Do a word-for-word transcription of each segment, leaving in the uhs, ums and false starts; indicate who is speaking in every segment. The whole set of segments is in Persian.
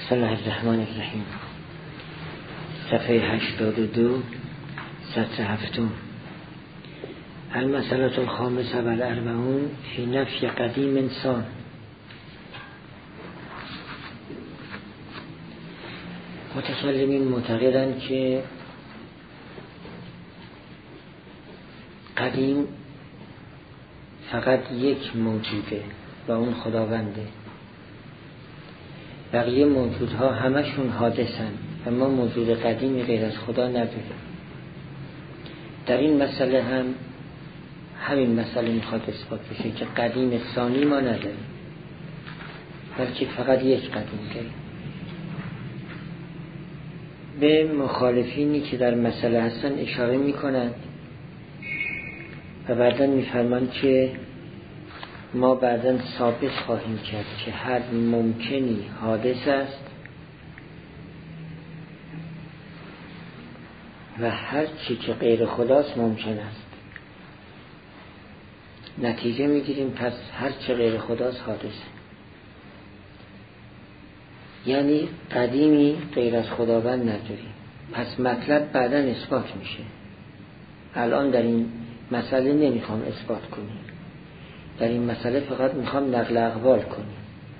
Speaker 1: بسم الله الرحمن الرحیم. صفحه هشتاد و دو، سطر هفتم. المسألة الخامسة و الاربعون فی نفی قدیم انسان. متکلمین معتقدند که قدیم فقط یک موجوده و اون خداونده. بقیه موجودها همشون حادثن و ما موجود قدیمی غیر از خدا نداریم. در این مسئله هم همین مسئله میخواد اثبات بشه که قدیم ثانی ما نداریم، بلکه فقط یک قدیم داریم. به مخالفینی که در مسئله هستن اشاره میکنند و بعداً میفرمایند که ما بعداً ثابت خواهیم کرد که هر ممکنی حادث است و هر چی که غیر خداست ممکن است. نتیجه میگیریم پس هر چی غیر خداست حادثه، یعنی قدیمی غیر از خداوند نداریم. پس مطلب بعداً اثبات میشه. الان در این مسئله نمیخوام اثبات کنیم، در این مسئله فقط میخوام نقل اقوال کنیم.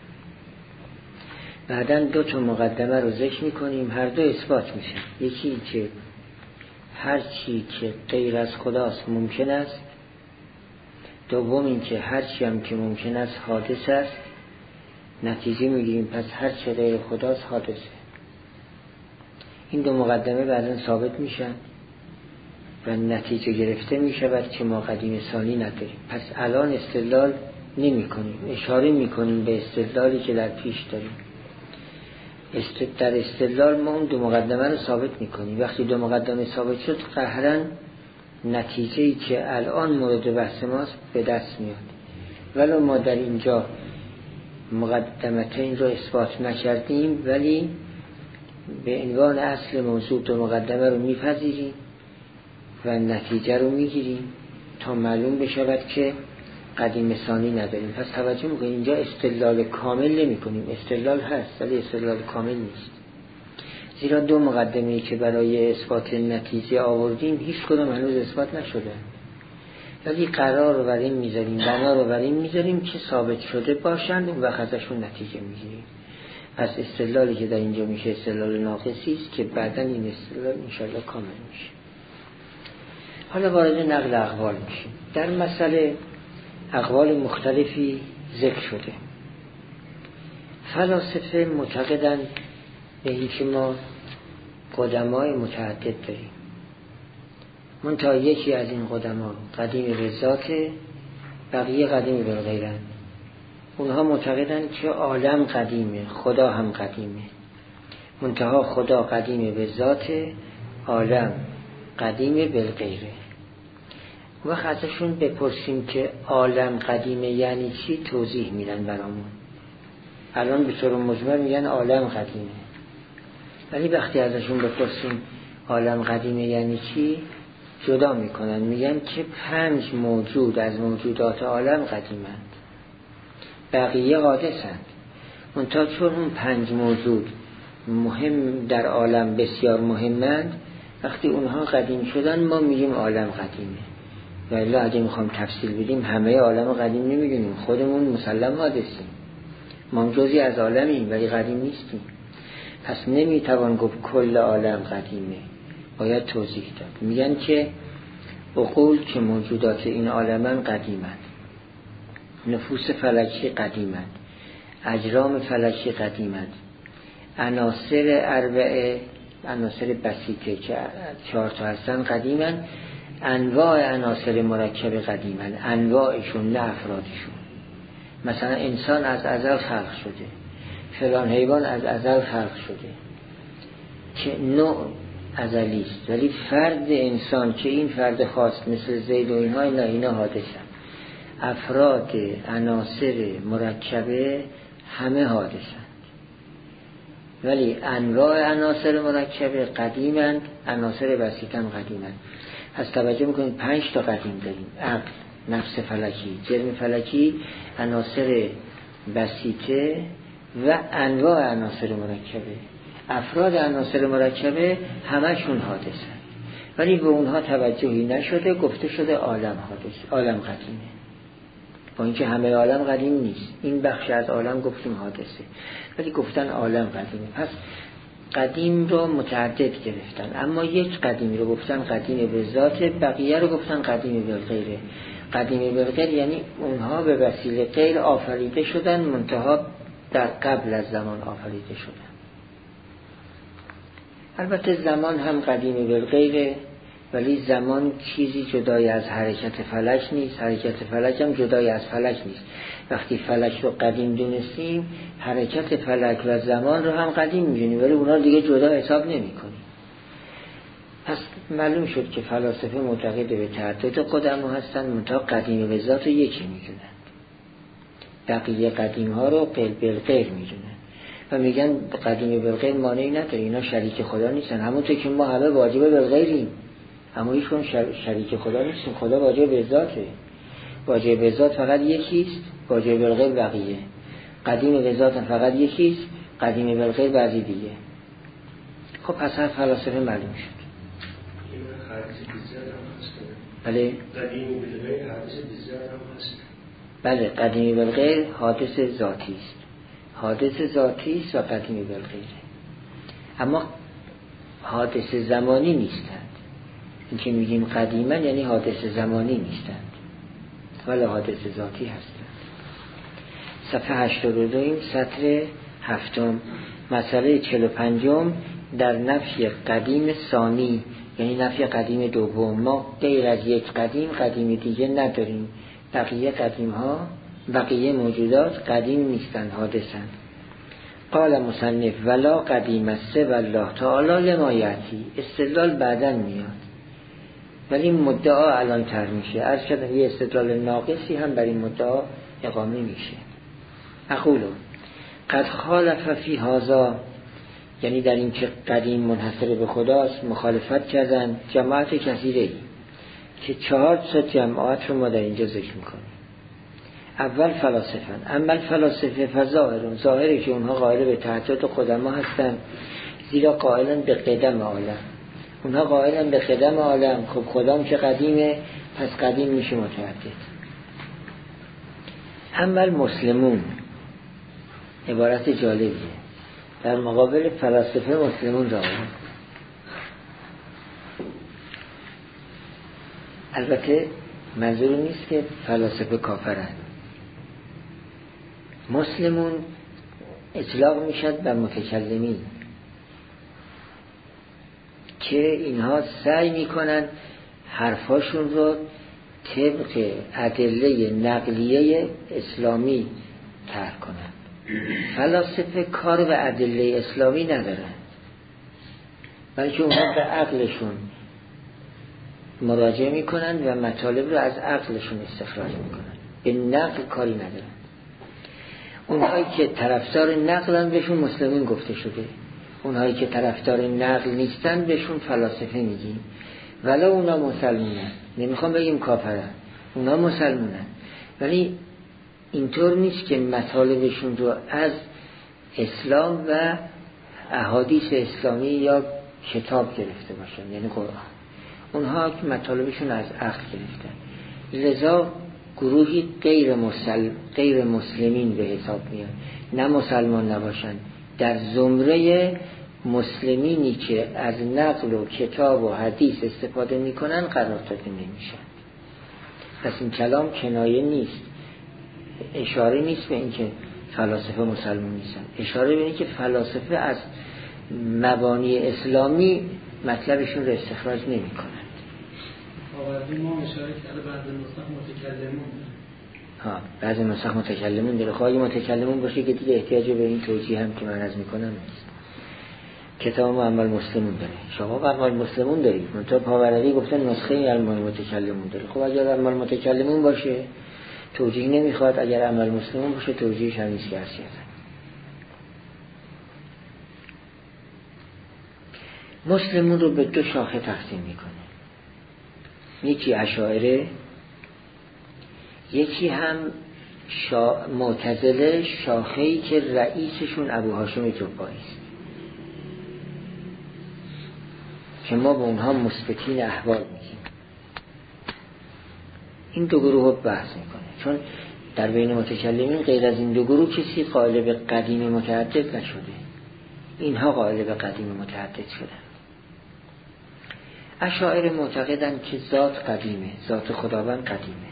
Speaker 1: بعداً دو تا مقدمه رو ذکر میکنیم، هر دو اثبات میشه. یکی که هر چی که غیر از خداست ممکن است، دوم این که هر چی هم که ممکن است حادث است. نتیجه میگیریم پس هر چی غیر خداست حادثه. این دو مقدمه بعداً ثابت میشن و نتیجه گرفته می شود که ما قدیم ثانی نداریم. پس الان استدلال نمی کنیم، اشاره می کنیم به استدلالی که در پیش داریم. است... در استدلال ما اون دو مقدمه رو ثابت می کنیم. وقتی دو مقدمه ثابت شد قهرن نتیجه‌ای که الان مورد بحث ماست به دست میاد. ولو ما در اینجا مقدمتین رو اثبات نکردیم، ولی به عنوان اصل موضوع دو مقدمه رو میپذیریم و نتیجه رو میگیریم تا معلوم بشود که قدیم ثانی نداریم. پس توجه میکنیم اینجا استدلال کامل نمی کنیم. استدلال هست ولی استدلال کامل نیست، زیرا دو مقدمه‌ای که برای اثبات نتیجه آوردیم هیچ کدام هنوز اثبات نشده، ولی قرار رو بر این میذاریم، بنا رو بر این میذاریم که ثابت شده باشند و ازشون نتیجه میگیریم. پس استدلالی که در اینجا میشه استدلال ناقصی است که بعداً این استدلال انشاءالله کامل میشه. حالا وارد نقل اقوال میشیم. در مسئله اقوال مختلفی ذکر شده. فلاسفه معتقدند به اینکه ما قدمای متعدد داریم، منتها یکی از این قدما قدیم به ذاته، بقیه قدیم به غیرن. اونها معتقدند که عالم قدیمه، خدا هم قدیمه، منتها خدا قدیم به ذاته، عالم قدیم به غیره. وقت ازشون بپرسیم که عالم قدیمه یعنی چی، توضیح میدن برامون. الان به طور مجمل میگن عالم قدیمه، ولی وقتی ازشون بپرسیم عالم قدیمه یعنی چی، جدا میکنن، میگن که پنج موجود از موجودات عالم قدیمند، بقیه حادثند. منتها چون اون پنج موجود مهم در عالم بسیار مهمند، وقتی اونها قدیم شدن ما میگیم عالم قدیمه. و الا اگه میخوام تفصیل بدیم همه عالم قدیم نمیدونیم، خودمون مسلم حادثیم، ما جزئی از عالمیم ولی قدیم نیستیم. پس نمیتوان گفت کل عالم قدیمه، باید توضیح داد. میگن که عقول که موجودات این عالمن قدیمند، نفوس فلکی قدیمند، اجرام فلکی قدیمند، عناصر اربعه، عناصر بسیطه که چهار تا هستن قدیمند، انواع عناصر مرکب قدیمن، انواعشون نه افرادشون. مثلا انسان از ازل خلق شده، فلان حیوان از ازل خلق شده که نوع ازلی است، ولی فرد انسان که این فرد خاص مثل زید و اینها، نه اینا حادثن. افراد عناصر مرکبه همه حادثن، ولی انواع عناصر مرکبه قدیمند، عناصر بسیطه هم قدیمند. پس توجه میکنید پنج تا قدیم داریم: عقل، نفس فلکی، جرم فلکی، عناصر بسیطه و انواع عناصر مرکبه. افراد عناصر مرکبه همشون حادثه، ولی به اونها توجهی نشده، گفته شده عالم حادث، عالم قدیمه، با اینکه همه عالم قدیم نیست. این بخش از عالم گفتیم حادثه، ولی گفتن عالم قدیمه. پس قدیم رو متعدد گرفتن، اما یک قدیمی رو گفتن قدیم به ذات، بقیه رو گفتن قدیم به غیره. قدیم به غیر یعنی اونها به وسیله غیر آفریده شدن، منتها در قبل از زمان آفریده شدن. البته زمان هم قدیم به غیره، ولی زمان چیزی جدای از حرکت فلک نیست، حرکت فلک هم جدای از فلک نیست. وقتی فلک رو قدیم دونستیم، حرکت فلک و زمان رو هم قدیم می‌دونیم، ولی اونا دیگه جدا حساب نمی‌کنیم. پس معلوم شد که فلاسفه معتقد به تعدد قدما هستند، منتها قدیم به ذات یکی می‌دونند، بقیه قدیم‌ها رو بالغیر می‌دونند و میگن قدیم بالغیر مانعی نداره، اینا شریک خدا نیستن. همونطور که ما همه واجب بالغیریم، اما هیچ کدوم شریک خدا نیستیم. خدا واجب به ذاته، واجب به ذات فقط یکیست، واجب بالغیر بقیه. قدیم به ذات فقط یکیست، قدیم بالغیر بعضی دیگه. خب پس از فلاسفه معلوم شد. بله
Speaker 2: قدیم بالغیر حادث بزیاد هم هست.
Speaker 1: بله قدیم بالغیر حادث ذاتی است، حادث ذاتی است و قدیم بالغیره، اما حادث زمانی نیستند. این که میگیم قدیما یعنی حادث زمانی نیستند، ولی حادث ذاتی هستند. صفحه هشتاد و دو این سطر هفتم، مسئله چهل و پنجم در نفی قدیم ثانی، یعنی نفی قدیم دوم. ما غیر از یک قدیم قدیم دیگه نداریم، بقیه قدیم ها، بقیه موجودات قدیم نیستند، حادثند. قال مصنف ولا قدیم است والله تعالی لما یأتی. استدلال بعداً میاد، ولی مدعا الان تر میشه. عرض شدن یه استدلال ناقصی هم برای مدعا اقامه میشه. اقولو قد خالف فی هذا، یعنی در این که قدیم منحصر به خداست، مخالفت کردن جماعت کثیره که چهار تا جماعت رو ما در اینجا ذکر میکنیم. اول فلاسفن، اما فلاسفه فظاهرون، ظاهره که اونها قائل به تعدد قدما هستن، زیرا قائلن به قدم عالم. اونها قائلن به قدم عالم، خب خدام که قدیمه، پس قدیم میشه متعدد. اما المسلمون، عبارت جالبیه، در مقابل فلاسفه مسلمون را آورد. البته منظور نیست که فلاسفه کافرن. مسلمون اطلاق میشد بر متکلمین که اینها سعی میکنن حرفاشون رو طبق ادله نقلیه اسلامی طرح کنن. فلاسفه کار به ادله اسلامی ندارن، بلکه اونها به عقلشون مراجعه میکنن و مطالب رو از عقلشون استخراج میکنن، به نقل کاری ندارن. اونهایی که طرفدار نقلن بهشون مسلمین گفته شده، اونهایی که طرفدار نقل نیستن بهشون فلاسفه میگیم. ولی اونا مسلمونن، نمیخوام بگیم کافرن، اونا مسلمونن، ولی اینطور نیست که مطالبشون رو از اسلام و احادیث اسلامی یا کتاب گرفته باشن، یعنی قرآن. اونها که مطالبشون از عقل گرفتن، لذا گروهی غیر مسلم غیر مسلمین به حساب میان، نه مسلمان نباشن، در زمره مسلمینی که از نقل و کتاب و حدیث استفاده میکنن قرار داده نمیشن. پس این کلام کنایه نیست، اشاره نیست به اینکه فلاسفه مسلمان نیستن، اشاره به اینکه فلاسفه از مبانی اسلامی مطلبشون رو استخراج نمی کنند.
Speaker 2: آوردی ما اشاره کرده بعضی نسخ متکلمون
Speaker 1: ها بعضی نسخ متکلمون داره. خواهی متکلمون باشه که دیگه احتیاج به این توجیه هم که من عرض میکنم نیست. کتاب ما اعمال مسلمون داره، شما اعمال مسلمون دارید، منتها پاوردی گفتن نسخه اعمال متکلمون داره. خب اگر اعمال متکلمون باشه توجیه نمیخواد، اگر اعمال مسلمون باشه توجیهش هم نیست که عرض کردم. مسلمون رو به دو شاخه تقسیم میکنه، یکی اشاعره، یکی هم شا... معتزله شاخه‌ای که رئیسشون ابو هاشم جبایی است که ما به اونها مثبتین احوال میگیم. این دو گروه بحث میکنه، چون در بین متکلمین غیر از این دو گروه کسی قائل به قدیم متعدد نشده، اینها قائل به قدیم متعدد شدن. اشاعره معتقدند که ذات قدیمه، ذات خداوند قدیمه،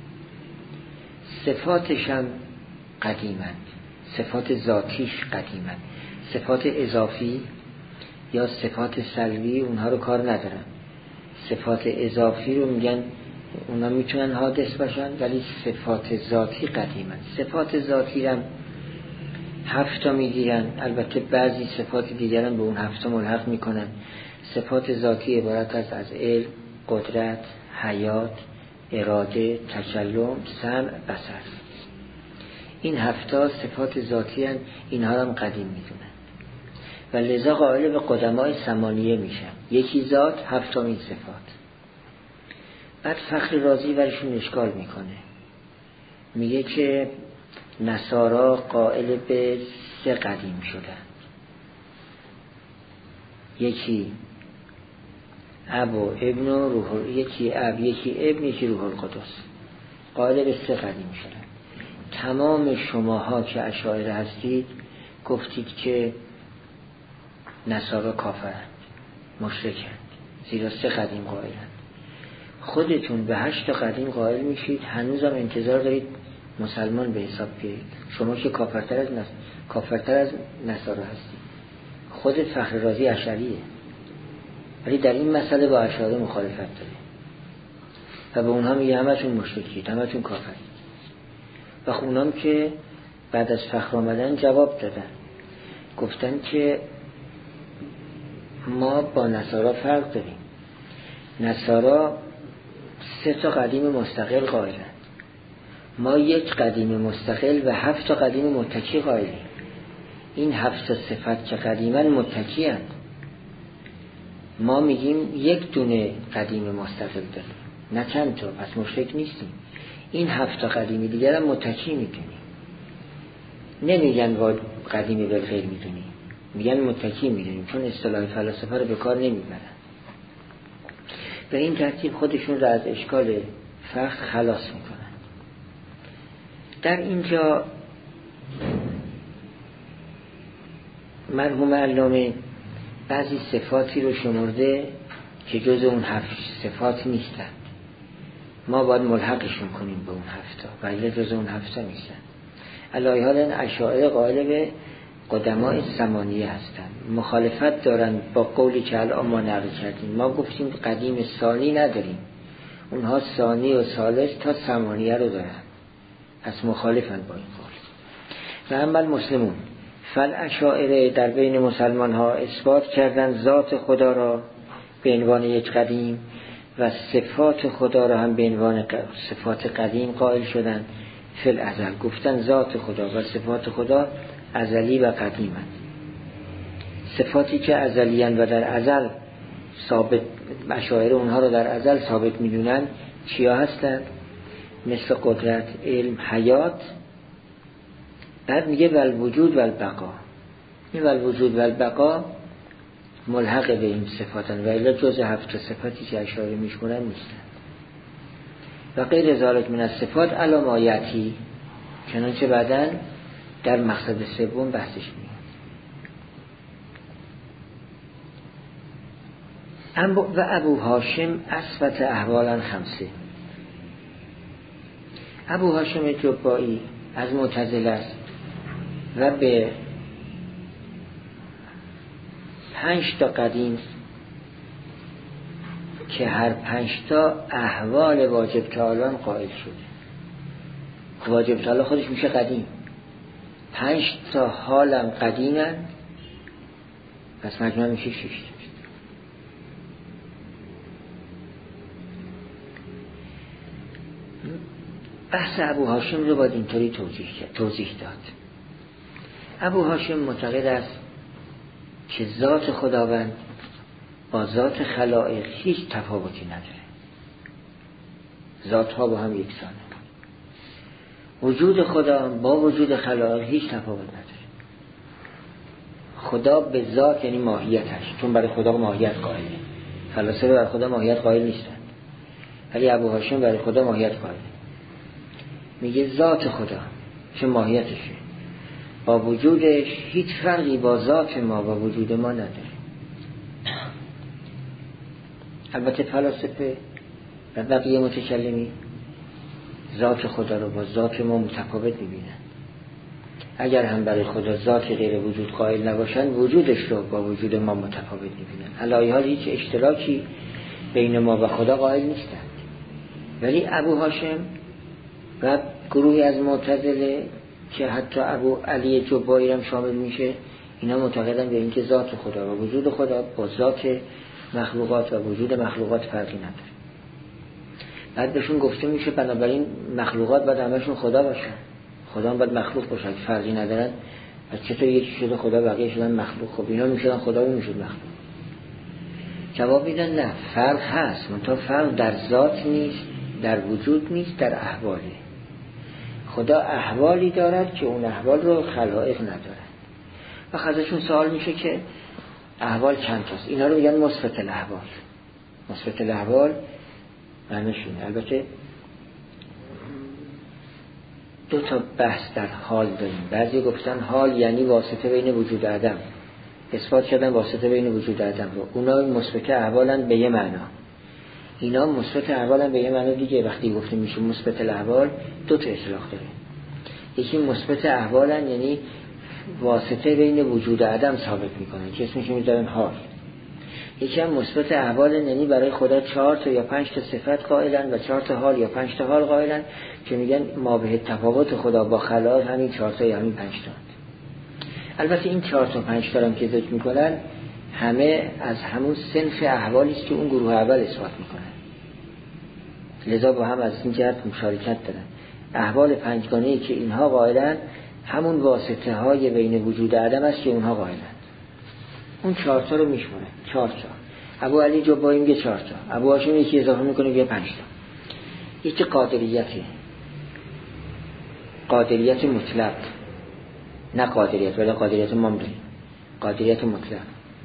Speaker 1: صفاتش هم قدیمند، صفات ذاتیش قدیمند، صفات اضافی یا صفات سلبی اونها رو کار ندارن. صفات اضافی رو میگن اونا میتونن حادث باشن، ولی صفات ذاتی قدیمند. صفات ذاتی هم هفتا میگیرن، البته بعضی صفات دیگران به اون هفتا ملحق میکنن. صفات ذاتی عبارت است از علم، قدرت، حیات، اراده، تکلم، سمع، بصر. این هفتا صفات ذاتی هن، اینها هم قدیم میدونن و لذا قائل به قدمای ثمانیه میشن، یکی ذات، هفتمین صفات. بعد فخر رازی برشون اشکال میکنه، میگه که نصارا قائل به سه قدیم شدن، یکی اب و ابن و روح، یکی اب، یکی ابن، یکی روح القدس، قائل به سه قدیم شدن. تمام شماها که اشاعره هستید گفتید که نصارا کافرند، مشرکند، زیرا سه قدیم قائلند. خودتون به هشت قدیم قائل میشید، هنوزم انتظار دارید مسلمان به حساب بیایید. شما که کافرتر از نص... کافرتر از نصارا هستید. خود فخر رازی اشعریه، ولی در این مسئله با اشاعره مخالفت داره و به اونها میگه همتون مشرکید، همتون کافرید. و اونام که بعد از فخر آمدن جواب دادن، گفتن که ما با نصارا فرق داریم. نصارا سه تا قدیم مستقل قائلند، ما یک قدیم مستقل و هفت تا قدیم متکی قائلیم. این هفت صفت که قدیمن متکی هستند، ما میگیم یک دونه قدیم مستقل داریم نه چند تا، پس مشرک نیستیم. این هفت تا قدیمی دیگر هم متکی میدونیم، نمیگن واد قدیمی بالغیر میدونیم، میگن متکی میدونیم، چون اصطلاح فلاسفه رو به کار نمیبرن. به این ترتیب خودشون رو از اشکال فخر خلاص میکنن. در اینجا مرحوم علامه بعضی صفاتی رو شمرده که جز اون هفت صفات نیستن، ما باید ملحقشون کنیم به اون هفتا، ولی جز اون هفتا نیستن. علی حال این اشاعره قائل به قدمای ثمانیه هستن، مخالفت دارن با قولی که الان ما نقل کردیم. ما گفتیم قدیم ثانی نداریم، اونها ثانی و ثالث تا ثمانیه رو دارن، پس مخالفن با این قول. و اما المسلمون فالاشاعره در بین مسلمان ها اثبات کردن ذات خدا را به عنوان یک قدیم و صفات خدا را هم به عنوان صفات قدیم قائل شدن. فی الازل گفتن ذات خدا و صفات خدا ازلی و قدیمند. صفاتی که ازلیان و در ازل ثابت، اشاعره اونها رو در ازل ثابت میدونن، چیا هستند؟ مثل قدرت، علم، حیات. بعد میگه والوجود والبقا. این والوجود والبقا ملحق به این صفاتن و الا جز هفت صفاتی که اشاره میشکنن نیستن. و غیر ذالک من الصفات علامایتی، چنانچه بعداً در مقصد سوم بحثش میاد. و ابو هاشم اثبت احوالا خمسه. ابو هاشم جبایی از معتزله است و به پنج تا قدیم که هر پنج تا احوال واجب تعالی قائل شده. واجب تعالی خودش میشه قدیم، پنج تا حالم قدیمن، پس مجموع میشه شش تا. بحث ابو هاشم رو باید اینطوری توضیح توضیح داد. ابو هاشم معتقد است که ذات خداوند با ذات خلائق هیچ تفاوتی نداره، ذات ها با هم یکسانه. وجود خدا با وجود خلائق هیچ تفاوت نداره. خدا به ذات یعنی ماهیتش، چون برای خدا ماهیت قائله. فلاسفه برای خدا ماهیت قائل نیستند، ولی ابو هاشم برای خدا ماهیت قائله. میگه ذات خدا چه ماهیتشه، با وجودش هیچ فرقی با ذات ما و وجود ما نداره. البته فلاسفه و بقیه متکلمی ذات خدا رو با ذات ما متفاوت میبینن. اگر هم برای خدا ذات غیر وجود قائل نباشن، وجودش رو با وجود ما متفاوت میبینن. علی حال هیچ اشتراکی بین ما و خدا قائل نیستند. ولی ابو هاشم و گروهی از معتزله که حتی ابو علی جبایی هم شامل میشه، اینا معتقدن به اینکه ذات خدا و وجود خدا با ذات مخلوقات و وجود مخلوقات فرقی نداره. بعد بهشون گفته میشه بنابراین مخلوقات باید همشون خدا باشن، خدا هم باید مخلوق باشن، فرقی ندارن. پس چطور یکی شده خدا بقیه شدن مخلوق؟ خب اینا میشدن خدا و میشد مخلوق. جواب میدن نه، فرق هست، منتها فرق در ذات نیست، در وجود نیست، در احواله. خدا احوالی دارد که اون احوال رو خلائق ندارد. و ازشون سوال میشه که احوال چند تاست؟ اینا رو میگن مثبت الاحوال. مثبت الاحوال معنیشون البته دو تا بحث در حال داریم. بعضی گفتن حال یعنی واسطه بین وجود عدم، اثبات کردن واسطه بین وجود عدم رو. اونا مثبت احوالن به یه معنا، اینا مثبت احوالن به یه معنا دیگه. وقتی گفتیم میشه مثبت الاحوال دو تا اصطلاح داره. یکی مثبت احوالن یعنی واسطه بین وجود عدم ثابت میکنن که اسمش میذارن حال. یکی هم مثبت احوال یعنی برای خدا چهار تا یا پنج تا صفت قائلن و چهار تا حال یا پنج تا حال قائلن که میگن ما به تفاوت خدا با خلائق همین چهار تا یا همین پنج تا. البته این چهار تا پنج تا هم که ذکر میکنن همه از همون صنف احوالی است که اون گروه اول اثبات میکنن، لذا با هم از این جهت مشارکت دارن. احوال پنجگانه‌ای که اینها قائلن همون واسطه های بین وجود عدم است که اونها قائلن. اون چهار تا رو میشمونه، چهار تا. ابو علی جبایی میگه چهار تا، ابو هاشم یکی اضافه میکنه میگه پنج تا. یکی قادریته، قادریت مطلق، نه قادریت ولی قادریت ممدی، قادریت مطلق.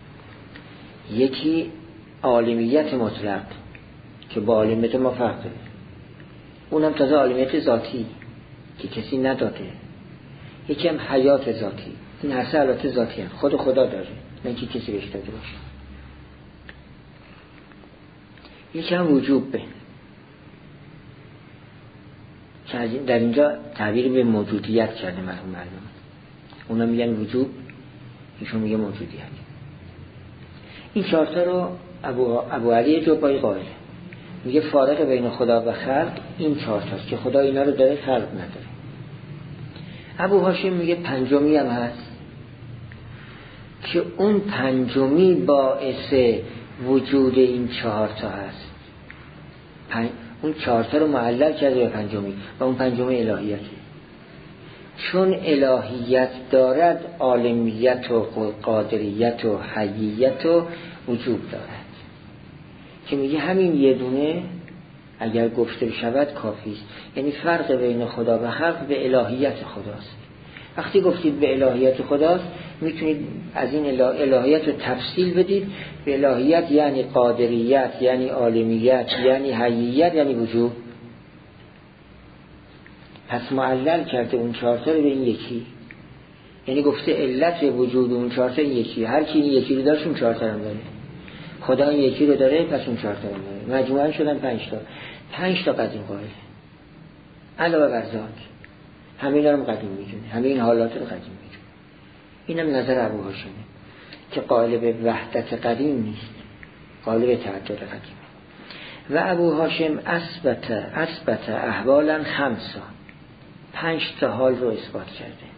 Speaker 1: یکی عالمیت مطلق که با عالمیت ما فرق داره، اونم تازه عالمیت ذاتی که کسی نداده. یکی هم حیات ذاتی، این هر سه حالات ذاتی هم خود خدا داره، نه که کسی بهش داده باشه. یکی هم وجوب به که در اینجا تعبیر به موجودیت کرده مرحوم معلم. اونا میگن وجوب، ایشون میگه موجودیت. این چهارتا رو ابو, ابو علی جبایی قائله، میگه فارق بین خدا و خلق این چهارتاست که خدا اینا رو داره، خلق نداره. ابو هاشم میگه پنجمی هم هست که اون پنجمی باعث وجود این چهارتا هست. پن... اون چهارتا رو معلل کرده به پنجمی و اون پنجمی الهیته. چون الهیت دارد عالمیت و قادریت و حییت و وجود دارد که میگه همین یه دونه اگر گفته بشود کافی است. یعنی فرق بین خدا و خلق به الهیت خداست. وقتی گفتید به الهیت خداست میتونید از این الهیت رو تفصیل بدید به الهیت یعنی قادریت، یعنی عالمیت، یعنی حییت، یعنی وجود. پس معلل کرده اون چهارتا رو به این یکی، یعنی گفته علت وجود اون چهارتا این یکی. هر کی این یکی رو داشت اون چهارتا رو داره. خدا این یکی رو داره پس اون چهارتا رو داره. مجموعاً شدن پنج تا. پنج تا قدیم قائل علاوه بر ذات. همین رو قدیم میدونه، همین حالات رو قدیم میدونه. اینم نظر ابو هاشمه که قائل به وحدت قدیم نیست، قائل به تعدد قدیم. و ابو هاشم اثبت اثبت احوالا خمسا، پنج تا حال رو اثبات کرده.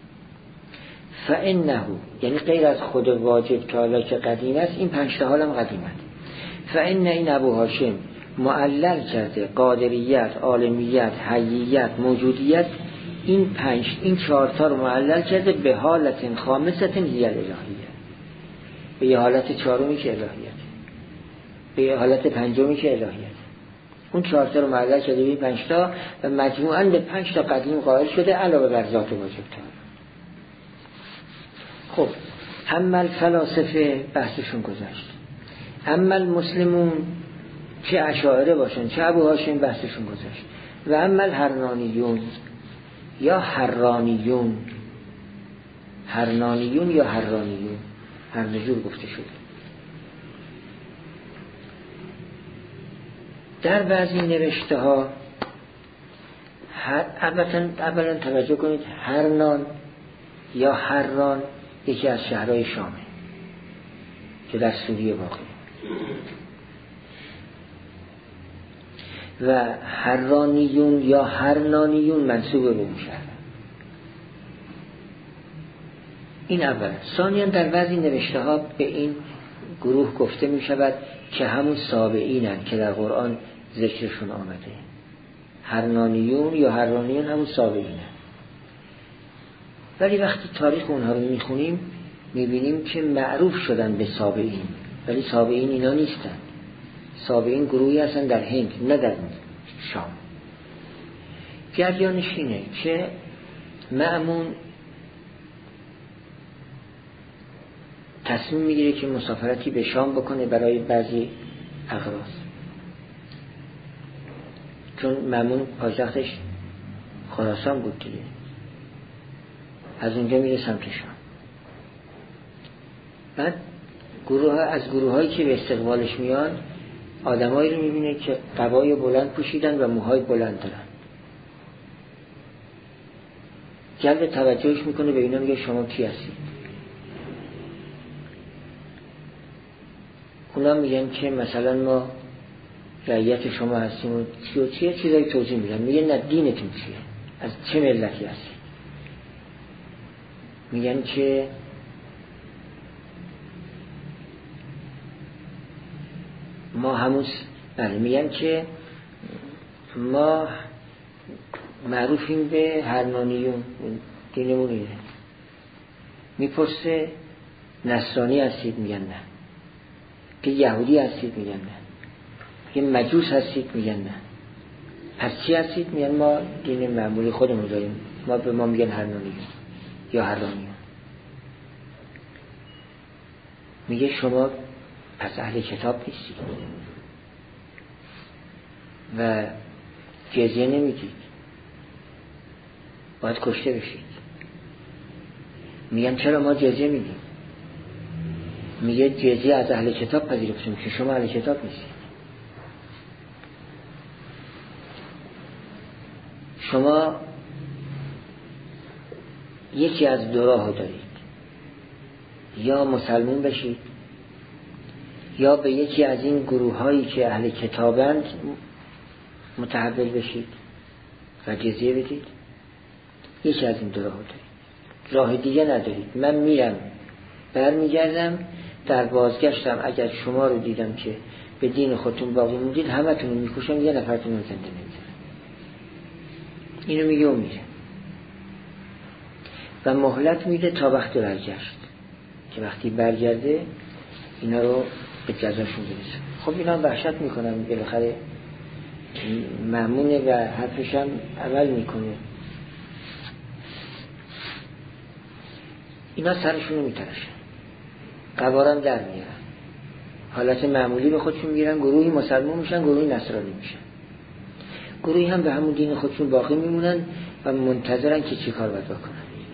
Speaker 1: فانه یعنی غیر از خود واجد که حالا که قدیم است، این پنج تا حال هم قدیم است. فان این ابو هاشم معلل کرده قادریت، عالمیت، حییت، موجودیت، این پنج این چهار تا رو معلل کرده به حالت خامست هی الالهیه، به یه حالت چهارمی که الهیت، به یه حالت پنجمی که الهیت. اون چهار تا رو معدل شده به پنج تا و مجموعاً به پنج تا قدیم قائل شده علاوه بر ذات واجب تعالی. خب اما الفلاسفه بحثشون گذشت، اما المسلمون چه اشاعره باشن چه ابو هاشم بحثشون گذشت، و اما الحرانیون یا حرانیون، حرانیون یا حرانیون، هر نجور گفته شده. در بعضی نوشته ها اولا توجه کنید، هرنان یا حران یکی از شهرهای شامه که در سوریه واقعه و حرانیون یا حرنانیون منسوب به اون شهر. این اولا. ثانیاً در بعضی نوشته ها به این گروه گفته می شود که همون سابعینن که در قرآن ذکرشون آمده. حرنانیون یا حرانیون همون سابعینن، ولی وقتی تاریخ اونها رو میخونیم میبینیم که معروف شدن به سابعین، ولی سابعین اینا نیستن. سابعین گروهی هستن در هند نه در شام. جریانش اینه که مأمون تصمیم میگیره که مسافرتی به شام بکنه برای بعضی اغراض، چون مأمون پایتختش خراسان بود دیگه، از اونجا میره سمت شام. بعد گروه از گروه هایی که به استقبالش میان آدمایی رو میبینه که قبای بلند پوشیدن و موهای بلند دارن، جلب توجهش میکنه، به اینا میگه شما کی هستید؟ اونا میگن که مثلا ما رعیت شما هستیم و چی و چیه، چیزایی توضیح میدن. میگن نه دینتون چیه، از چه ملتی هستید؟ میگن که ما همون بله میگن که ما معروفیم به حرنانیون، دینمون اینه. میپرسه نصرانی هستید؟ میگن نه. که یهودی هستید؟ میگن نه. که مجوس هستید؟ میگن نه. پس چی هستید؟ میگن ما دین معمولی خودمون داریم، ما به ما میگن حرنانیون یا حرانیون. میگه شما پس اهل کتاب نیستید و جزیه نمیدید، باید کشته بشید. میگن چرا ما جزیه میدیم؟ میگه جزیه از اهل کتاب پذیرفتیم که شما اهل کتاب نیستید. شما یکی از دو راه دارید، یا مسلمون بشید یا به یکی از این گروه هایی که اهل کتابند متحول بشید و جزیه بدید. یکی از این دو راه دارید، راه دیگه ندارید. من میرم برمیگردم، در بازگشتم اگر شما رو دیدم که به دین خودتون باقی موندید همتون رو میکشم، یه نفرتون رو زنده نمیذارم. اینو میگه و میره و مهلت میده تا وقت برگشت که وقتی برگرده اینا رو به جزاشون برسه. خب اینا وحشت میکنن، بالاخره مأمونه و حرفش هم عمل میکنه. اینا سرشون رو میترشن، قوارم در میارن، حالت معمولی به خودشون میگیرن. گروهی مسلمان میشن، گروهی نصرانی میشن، گروهی هم به همون دین خودشون باقی میمونن و منتظرن که چی کار باید بکنن.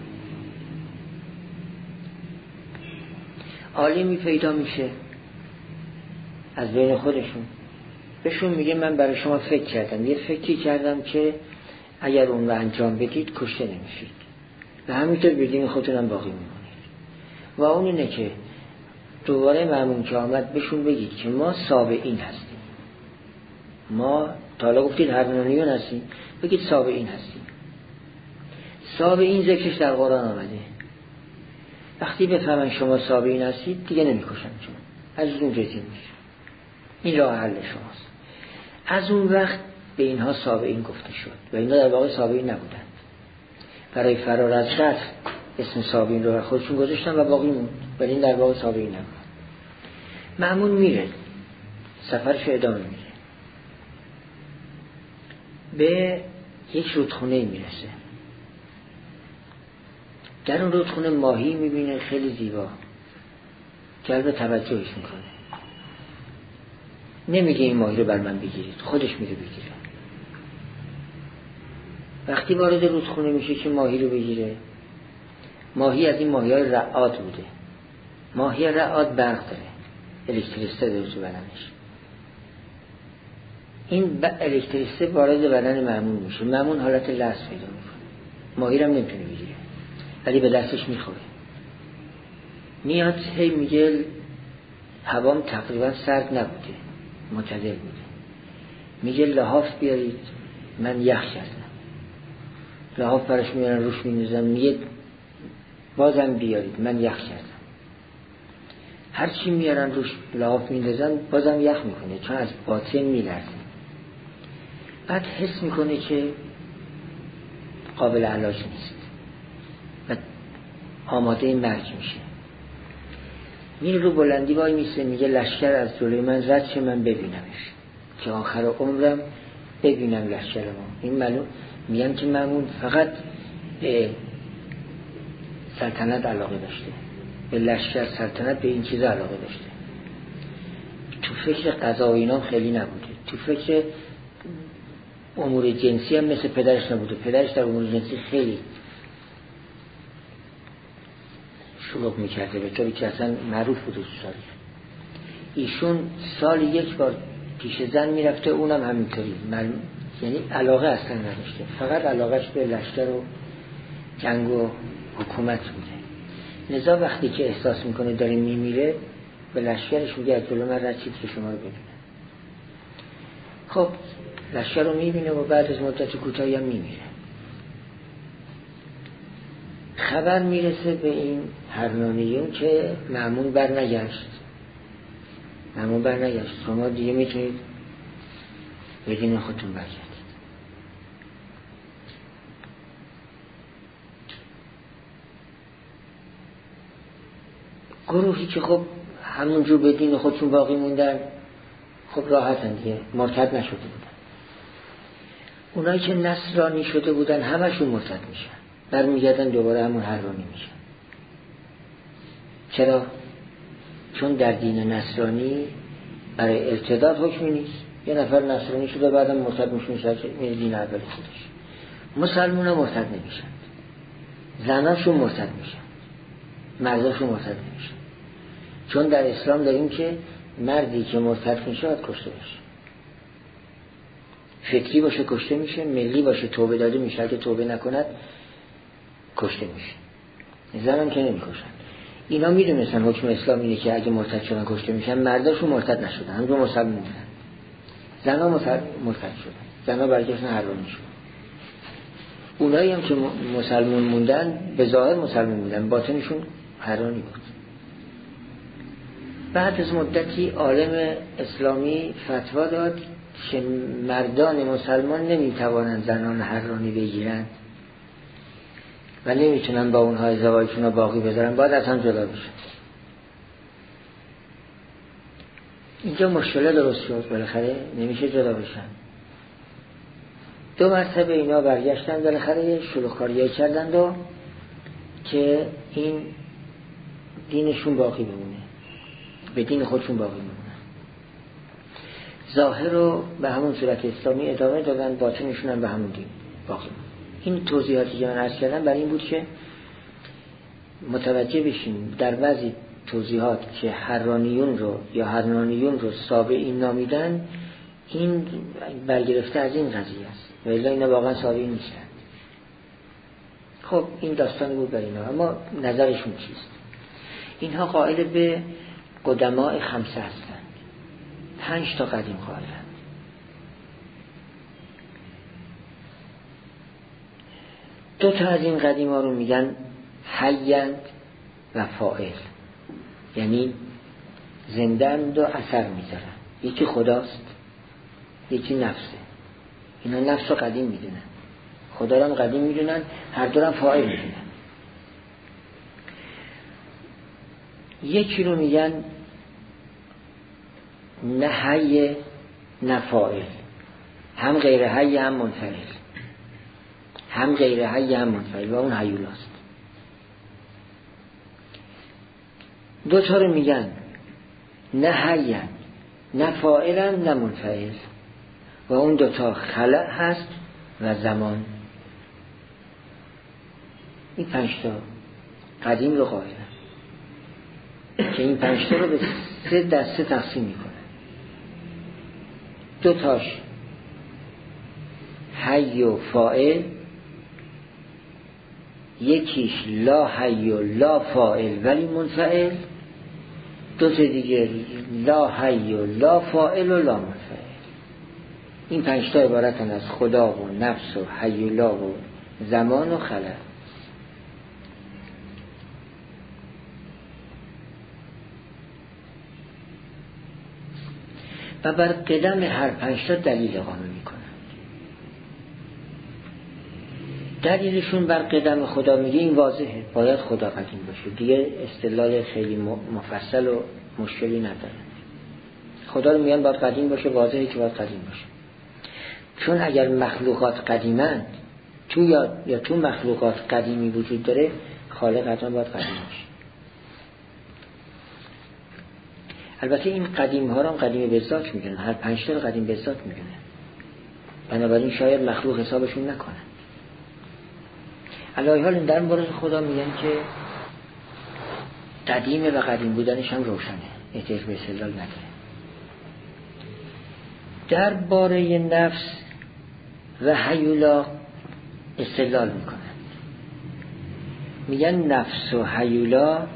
Speaker 1: عالمی پیدا میشه از بین خودشون، بهشون میگه من برای شما فکر کردم، یه فکری کردم که اگر اون رو انجام بدید کشته نمیشید و همینطور به دین خودتون هم باقی میمونید. و اون اینه که دوباره مأمون که آمد بهشون بگید که ما سابعین هستیم، ما تا حالا گفتید حرنانیون هستیم، بگید سابعین هستیم. سابعین ذکرش در قرآن آمده. وقتی بفهمن شما سابعین هستید دیگه نمیکشن، چون از اون جزیه میشه. این راه حل شماست. از اون وقت به اینها سابعین گفته شد و اینا در واقع سابعین نبودند. برای فرار از قتل اسم سابعین رو خودشون گذاشتن و باقی موند، ولی این در واقع سابعین نبود. مأمون میره، سفرش ادامه میده. به یک رودخونه میرسه. در اون رودخونه ماهی میبینه خیلی زیبا، جلب توجهش میکنه. نمیگه این ماهی رو بر من بگیرید، خودش میره بگیره. وقتی وارد رودخونه میشه که ماهی رو بگیره، ماهی از این ماهی های رعاد بوده. ماهی رعاد برق داره، الکتریسته داره تو بدنش. این الکتریسته وارد بدن مأمون میشه، مأمون حالت لرز پیدا میکنه. ماهی رو هم نمیتونه بگیره ولی به دستش میخوره. میاد هی میگه هوام تقریبا سرد نبوده، معتدل بوده. میگه لحاف بیارید، من یخ کردم. لحاف برش میارن، روش می‌نویسن، میگه بازم بیارید، من یخ کردم. هر چی میارن روش لحاف می‌نویسن بازم یخ میکنه، چون از باطن میلرزه. بعد حس میکنه که قابل علاج نیست و آماده مرگ میشه. میره رو بلندی وای میسه، میگه لشکر از جلوی من رد شه، من ببینمش که آخر عمرم ببینم لشکر ما. این معلوم میگن که مأمون فقط به سلطنت علاقه داشته، به لشکر، سلطنت، به این چیزا علاقه داشته. تو فکر قضا و اینا خیلی نبوده. تو فکر امور جنسی هم مثل پدرش نبوده. پدرش در امور جنسی خیلی شلوغ میکرده، به طوری که اصلا معروف بوده تو تاریخ. ایشون سال یک بار پیش زن میرفته، اونم همینطوری، یعنی علاقه اصلا نداشته، فقط علاقهش به لشکر و جنگ و حکومت بوده. لذا وقتی که احساس میکنه داره میمیره، به لشکرش میگه از جلو من رد شید که شما رو ببینم. خب لشکر رو میبینه و بعد از مدت کوتاهی هم میمیره. خبر میرسه به این هرنانیون که مأمون بر نگشت. مأمون بر نگشت، شما دیگه میتونید به دین خودتون برگردید. گروهی که خب همونجور به دین خودشون باقی موندن، خب راحتن دیگه، مرتد نشده بودن. اونایی که نصرانی شده بودن همشون مرتد میشن، برمیگردن دوباره همون هررانی میشن. چرا؟ چون در دین نصرانی برای ارتداد حکمی نیست. یه نفر نصرانی شده بعدم مرتد میشه، میره دین اول خودش. مسلمان ها مرتد نمیشن، زناشون مرتد میشن، مرداشون مرتد نمیشن. چون در اسلام داریم که مردی که مرتد میشه باید کشته بشه. فکری باشه کشته میشه، ملی باشه توبه داده میشه، اگه توبه نکند کشته میشه. زن هم که نمیکشن. اینا میدونستن حکم اسلام اینه که اگه مرتد شدن کشته میشن. مرداشون مرتد نشدن، همون مسلمان بودن. زنا مرتد شدن، زنا برگشتن هررانی شدن. اونایی هم که مسلمان موندن به ظاهر مسلمان موندن، باطنشون هررانی بود. بعد از مدتی عالم اسلامی فتوا داد که مردان مسلمان نمیتوانند زنان هررانی بگیرند و نمیتونن با اونها ازدواجشون رو باقی بذارن، باید از هم جدا بشن. اینجا مشکل درست شد، بالاخره نمیشه جدا بشن. دو مرتبه اینا برگشتن، بالاخره یه شلوغ‌کاری‌ای کردند و که این دینشون باقی بمونه، به دین خودشون باقی بمونه. ظاهر رو به همون صورت اسلامی ادامه دادن، باطنشون هم به همون دین باقی بمونه. این توضیحاتی که من عرض کردم برای این بود که متوجه بشیم در بعضی توضیحات که هررانیون رو یا هرنانیون رو سابعین نامیدن، این برگرفته از این قضیه است و الا اینا واقعا سابعین نیستن. خب این داستان بود برای اینا، اما نظرشون چیست؟ اینها قائل به قدماء خمسه هستند، پنج تا قدیم قائلند. دو تا از این قدیم ها رو میگن حیند و فاعل، یعنی زندند و اثر میذارن. یکی خداست، یکی نفسه. اینا نفس رو قدیم میدونن، خدا رو هم قدیم میدونن، هر دو رو هم فاعل میدونن. یکی رو میگن نه حی نه فاعل، هم غیر حی هم منفعل، هم غیر حی هم منفعل و اون حیولاست. دو تا رو میگن نه حی نه فاعل نه منفعل و اون دوتا خلق هست و زمان. این پنجتا قدیم رو قائلن که این پنجتا رو به سه دسته تقسیم میکنن. دو تاش حی و فاعل، یکیش لا حی و لا فاعل ولی منفعل، دو تا دیگه لا حی و لا فاعل و لا منفعل. این پنجتا عبارتن از خدا و نفس و حی و لا و زمان و خلق. و بر قدم هر پنجتا دلیل اقامه میکنن. دلیلشون بر قدم خدا میگه این واضحه، باید خدا قدیم باشه، دیگه استدلال خیلی مفصل و مشکلی نداره. خدا رو میگن باید قدیم باشه، واضحه که باید قدیم باشه. چون اگر مخلوقات قدیمند تو یا, یا تو مخلوقات قدیمی وجود داره، خالق حتما باید قدیم باشه. البته این قدیم ها رو هم قدیم به ذات میگن، هر پنج تا قدیم به ذات میگن، بنابراین شاید مخلوق حسابشون نکنن. علی حال در مورد خدا میگن که قدیمه و قدیم بودنش هم روشنه، احتیاج به استدلال نداره. در باره نفس و حیولا استدلال میکنن، میگن نفس و حیولا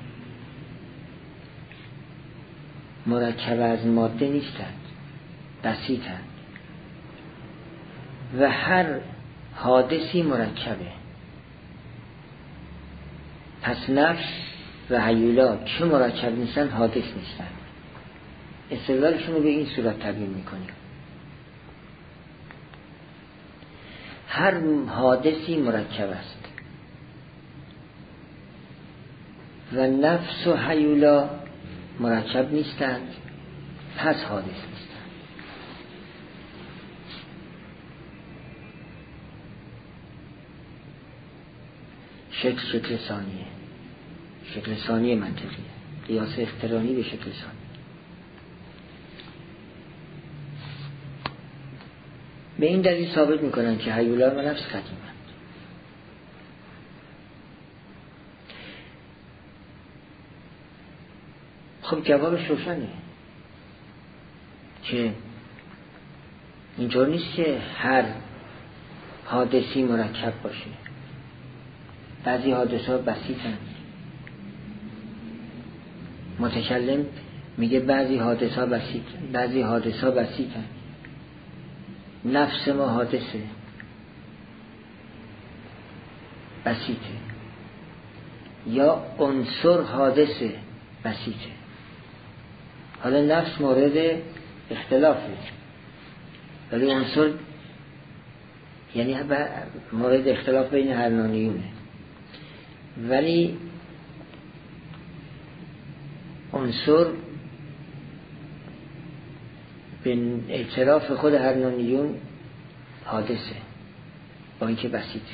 Speaker 1: مرکب از ماده نیستند، بسیطند و هر حادثی مرکبه. پس نفس و حیولا چه مرکب نیستن، حادث نیستن. استدلالشون رو به این صورت تبیین میکنیم. هر حادثی مرکب است و نفس و حیولا مرکب نیستند، پس حادث نیستند. شکل شکل ثانیه، شکل ثانیه منطقیه، قیاس اقترانی به شکل ثانیه. به این دلیل ثابت میکنن که حیولا و نفس قدیمند. خب جوابش روشنه که اینطور نیست که هر حادثی مرکب باشه. بعضی حادثه ها بسیطن. متکلم میگه بعضی حادثه ها بسیط، بعضی حادثه ها بسیطن. نفس ما حادثه بسیطه، یا عنصر حادثه بسیطه. حالا نفس مورد اختلافه ولی عنصر یعنی مورد اختلاف بین حرنانیونه، ولی عنصر به اعتراف خود حرنانیون حادثه با اینکه بسیطه.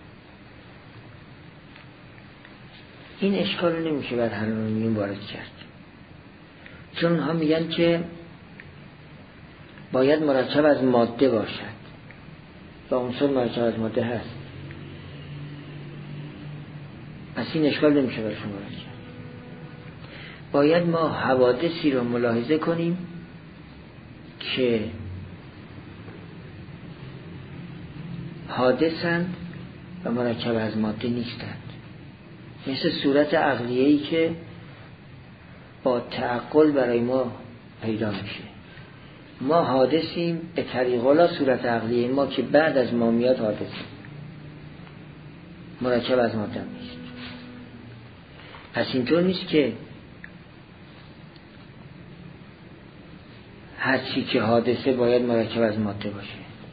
Speaker 1: این اشکال رو نمیشه بر حرنانیون وارد کرد، چون اونها میگن که باید مرکب از ماده باشد و عنصر مرکب از ماده هست. پس این اشکال نمیشه برشون وارد کرد. باید ما حوادثی رو ملاحظه کنیم که حادثند و مرکب از ماده نیستند، مثل صورت عقلیه‌ای که با تعقل برای ما پیدا میشه. ما حادثیم به طریق الا صورت عقلیه ما که بعد از ما میاد حادثیم، مرکب از ماده نیست. پس اینطور نیست که هر چی که حادثه باید مرکب از ماده باشه.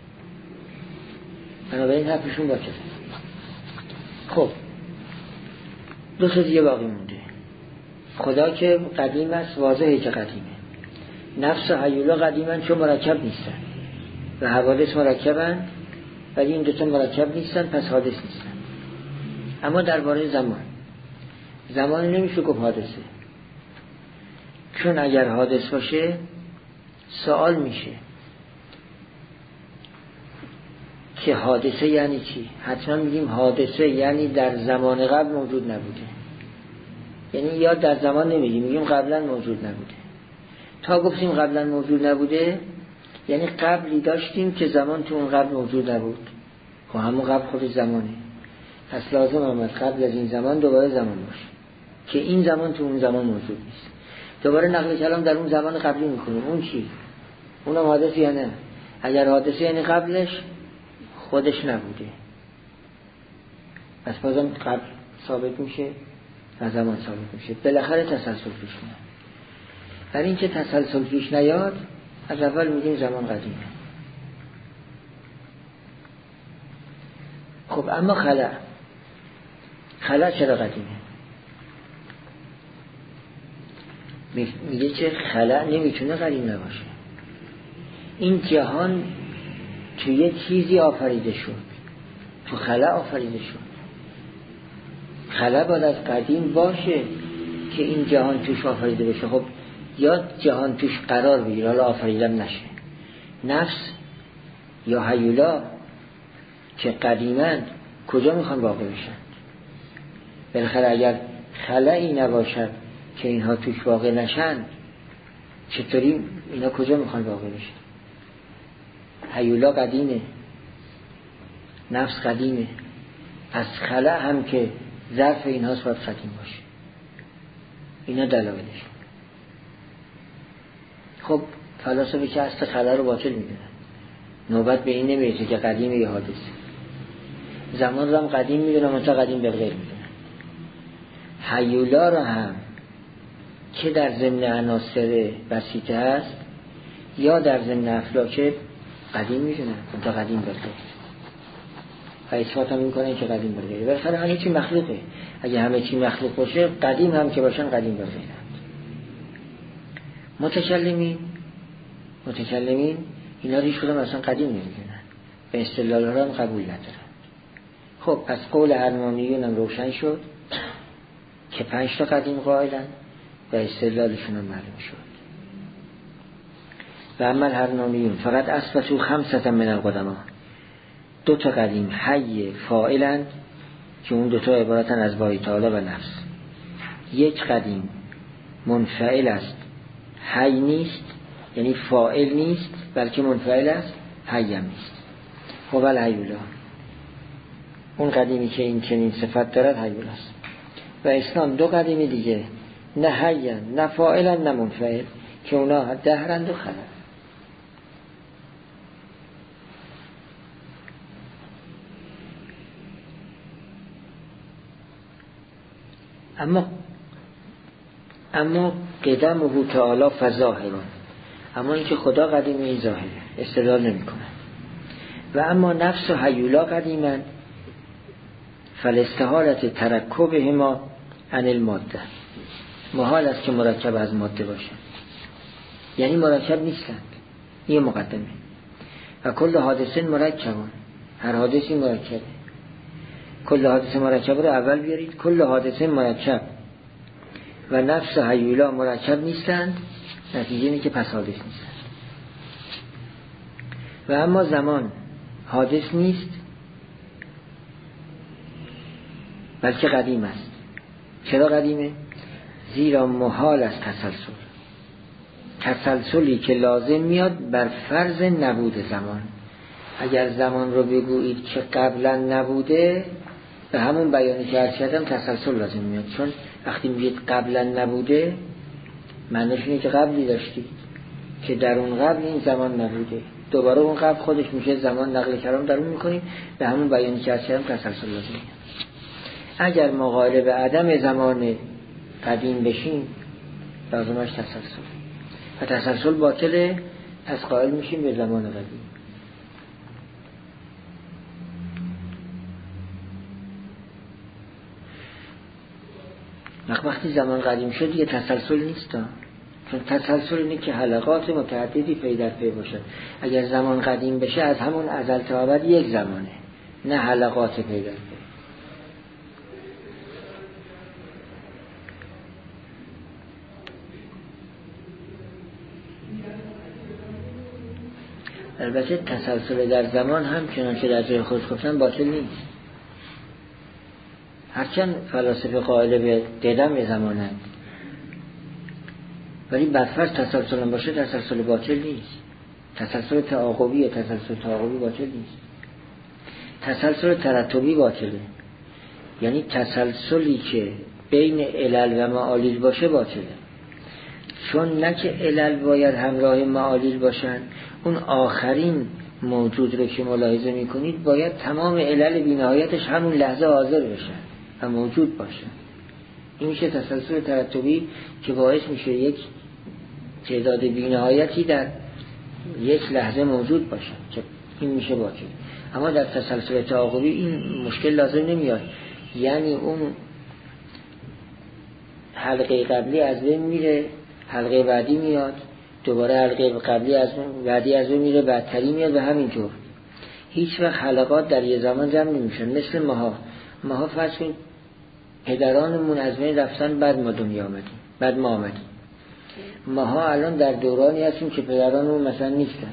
Speaker 1: بنابراین حرفشون باشه. خب دو تا دیگه باقی مونده. خدا که قدیم است، واضحه که قدیمه. نفس و حیولا قدیمن چون مرکب نیستن. و حوادث مرکبن، ولی این دوتا مرکب نیستن، پس حادث نیستن. اما درباره زمان، زمان نمیشه گفت حادثه، چون اگر حادث باشه سوال میشه که حادثه یعنی چی؟ حتما میگیم حادثه یعنی در زمان قبل موجود نبوده، یعنی یا در زمان نمیگیم، میگیم قبلا موجود نبوده. تا گفتیم قبلا موجود نبوده یعنی قبلی داشتیم که زمان تو اون قبل موجود نبود. خب همون قبل خود زمانه، پس لازم آمد قبل از این زمان دوباره زمان باشه که این زمان تو اون زمان موجود نیست. دوباره نقل کلام در اون زمان قبلی میکنیم. اون چی؟ اونم حادثه یا نه؟ اگر حادثه یعنی قبلش خودش نبوده، پس بازم قبل ثابت میشه و زمان ثابت میشه. بالاخره تسلسل پیش میاد. برای اینکه تسلسل پیش نیاد از اول میگیم زمان قدیمه. خب اما خلا، خلا چرا قدیمه؟ میگه که خلا نمیتونه قدیم نباشه. این جهان تو یه چیزی آفریده شد، تو خلا آفریده شد. خلا باید از قدیم باشه که این جهان توش آفریده بشه. خب یا جهان توش قرار بگیره، حالا آفریدم نشه. نفس یا هیولا که قدیمن کجا میخوان واقع بشن؟ بالاخره اگر خلایی نباشد که اینها توش واقع نشن، چطوری اینا کجا میخوان واقع بشن؟ هیولا قدیمه، نفس قدیمه، پس خلا هم که ظرف اینهاست باید قدیم باشه. اینا دلایلش. خب فلاسفه که اصل خلا رو باطل میدونن، نوبت به این نمیرسه که قدیمه یا حادثه. زمان رو هم قدیم میدونن، منتها قدیم به غیر میدونن. هیولا رو هم که در ضمن عناصر بسیطه هست یا در ضمن افلاک قدیم میدونن، منتها قدیم به غیر. و اثبات هم میکنن که قدیم به غیر. بالاخره همه چی مخلوقه. اگه همه چی مخلوق باشه قدیم هم که باشن قدیم به غیر. متکلمین متکلمین اینا ریش خودم اصلا قدیم نمیدونن، به استدلال ها هم قبول ندارن. خب پس قول هرنامیون هم روشن شد که پنج تا قدیم قائلن و استدلالشون هم معلوم شد. و اما هرنامیون فقط اثبتوا خمسة من القدما، دو تا قدیم حی فاعلند که اون دو تا عبارتن از باری تعالی و نفس. یک قدیم منفعل است، حی نیست، یعنی فاعل نیست بلکه منفعل است، حی هم نیست. هو الحیولا، اون قدیمی که این چنین صفت دارد حیولا است. و اسلام دو قدیمی دیگه، نه حیان نه فاعلن نه منفعل، که اونا دهرند و خلن. اما اما قدمه تعالی فظاهرون، اما اینکه خدا قدیمه این ظاهره، استدلال نمی کنن. و اما نفس و هیولا قدیمن، فالاستحالت ترکبهما عن الماده، محال است که مرکب از ماده باشن، یعنی مرکب نیستند. این مقدمه. و کل حادثه مرکبان، هر حادثی مرکبه. کل حادثه مرکب رو اول بیارید. کل حادثه مرکب و نفس و هیولا مرکب نیستند، نتیجه اینه که پس حادث نیستند. و اما زمان حادث نیست بلکه قدیم است. چرا قدیمه؟ زیرا محال است تسلسل، تسلسلی که لازم میاد بر فرض نبود زمان. اگر زمان رو بگویید که قبلا نبوده، به همون بیانی که عرض کردم تسلسل لازم میاد. چون وقتی میگید قبلا نبوده، معنیش اینه که قبلی داشتید که در اون قبل این زمان نبوده، دوباره اون قبل خودش میشه زمان، نقل کلام در اون میکنیم، به همون بیانی که عرض کردم تسلسل لازم میاد. اگر مقابل به عدم زمان قدیم بشیم لازمش تسلسل، و تسلسل باطله، پس قائل میشیم به زمان قدیم. وقتی زمان قدیم شد یه تسلسل نیست. چون تسلسل اینه که حلقات متعددی پی در پی باشد. اگر زمان قدیم بشه از همون ازل تا ابد یک زمانه، نه حلقات پی در پی. البته تسلسل در زمان هم چنانچه در جای خود گفتن باطل نیست، هرچند فلاسفه قائل به قدم زمانند، ولی بدفرض تسلسل هم باشه تسلسل باطل نیست. تسلسل تعاقبی یا تسلسل تعاقبی باطل نیست، تسلسل ترتبی باطله. یعنی تسلسلی که بین علل و معالیل باشه باطله، چون نه که علل باید همراه معالیل باشن، اون آخرین موجود رو که ملاحظه میکنید باید تمام علل بی‌نهایتش همون لحظه حاضر بشن و موجود باشن. این میشه تسلسل ترتبی که باعث میشه یک تعداد بی‌نهایتی در یک لحظه موجود باشن، که این میشه باطل. اما در تسلسل تعاقبی این مشکل لازم نمیاد، یعنی اون حلقه قبلی از بین میره، حلقه بعدی میاد، دوباره حلقه قبلی از بعدی از اون میره، بعدتری میاد و همینطور. هیچ وقت حلقات در یه زمان جمع نمیشن. مثل ماها ماها فرض کنید پدرانمون از بین رفتن، بعد ما دنیا آمدیم، بعد ما آمدیم. ماها الان در دورانی هستیم که پدرانمون مثلا نیستن.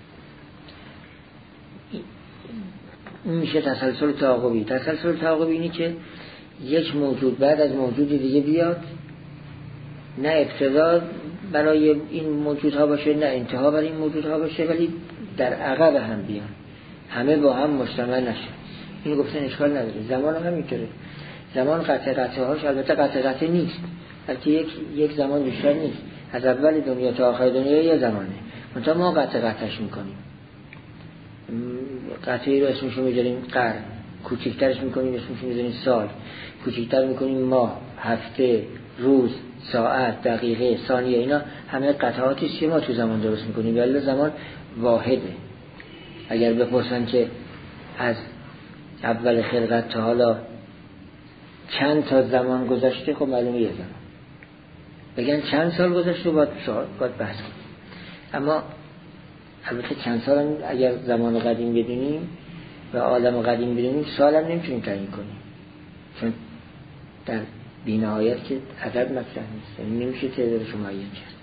Speaker 1: این میشه تسلسل تعاقبی. تسلسل تعاقبی اینی که یک موجود بعد از موجود دیگه بیاد، نه ابتدا برای این موجودها باشه نه انتها برای این موجودها باشه، ولی در عقب هم بیان، همه با هم مجتمع نشن. این گفتن اشکال نداره. زمان هم همینطوره، زمان قطع قطعه هاش البته قطع قطعه نیست، بلکه یک یک زمان بیشتر نیست، از اول دنیا تا آخر دنیا یه زمانه، منتها ما قطع قطعش میکنیم. قطعی رو اسمشو میذاریم قرن، کوچکترش میکنیم اسمشو میذاریم سال، کوچکتر میکنیم ماه، هفته، روز، ساعت، دقیقه، ثانیه. اینا همه قطعاتی است که ما تو زمان درست میکنیم، ولی زمان واحده. اگر بپرسن که از اول خلقت تا حالا چند تا زمان گذشته، خب معلومه یه زمان. بگن چند سال گذشته باید باید بحث کنیم. اما البته چند سال هم اگر زمان قدیم بدونیم و عالم قدیم بدونیم، سال هم نمیتونیم تعیین کنیم، چون در بی‌نهایت که عدد مطرح نیست، یعنی نمیشه تعدادش معین کرد.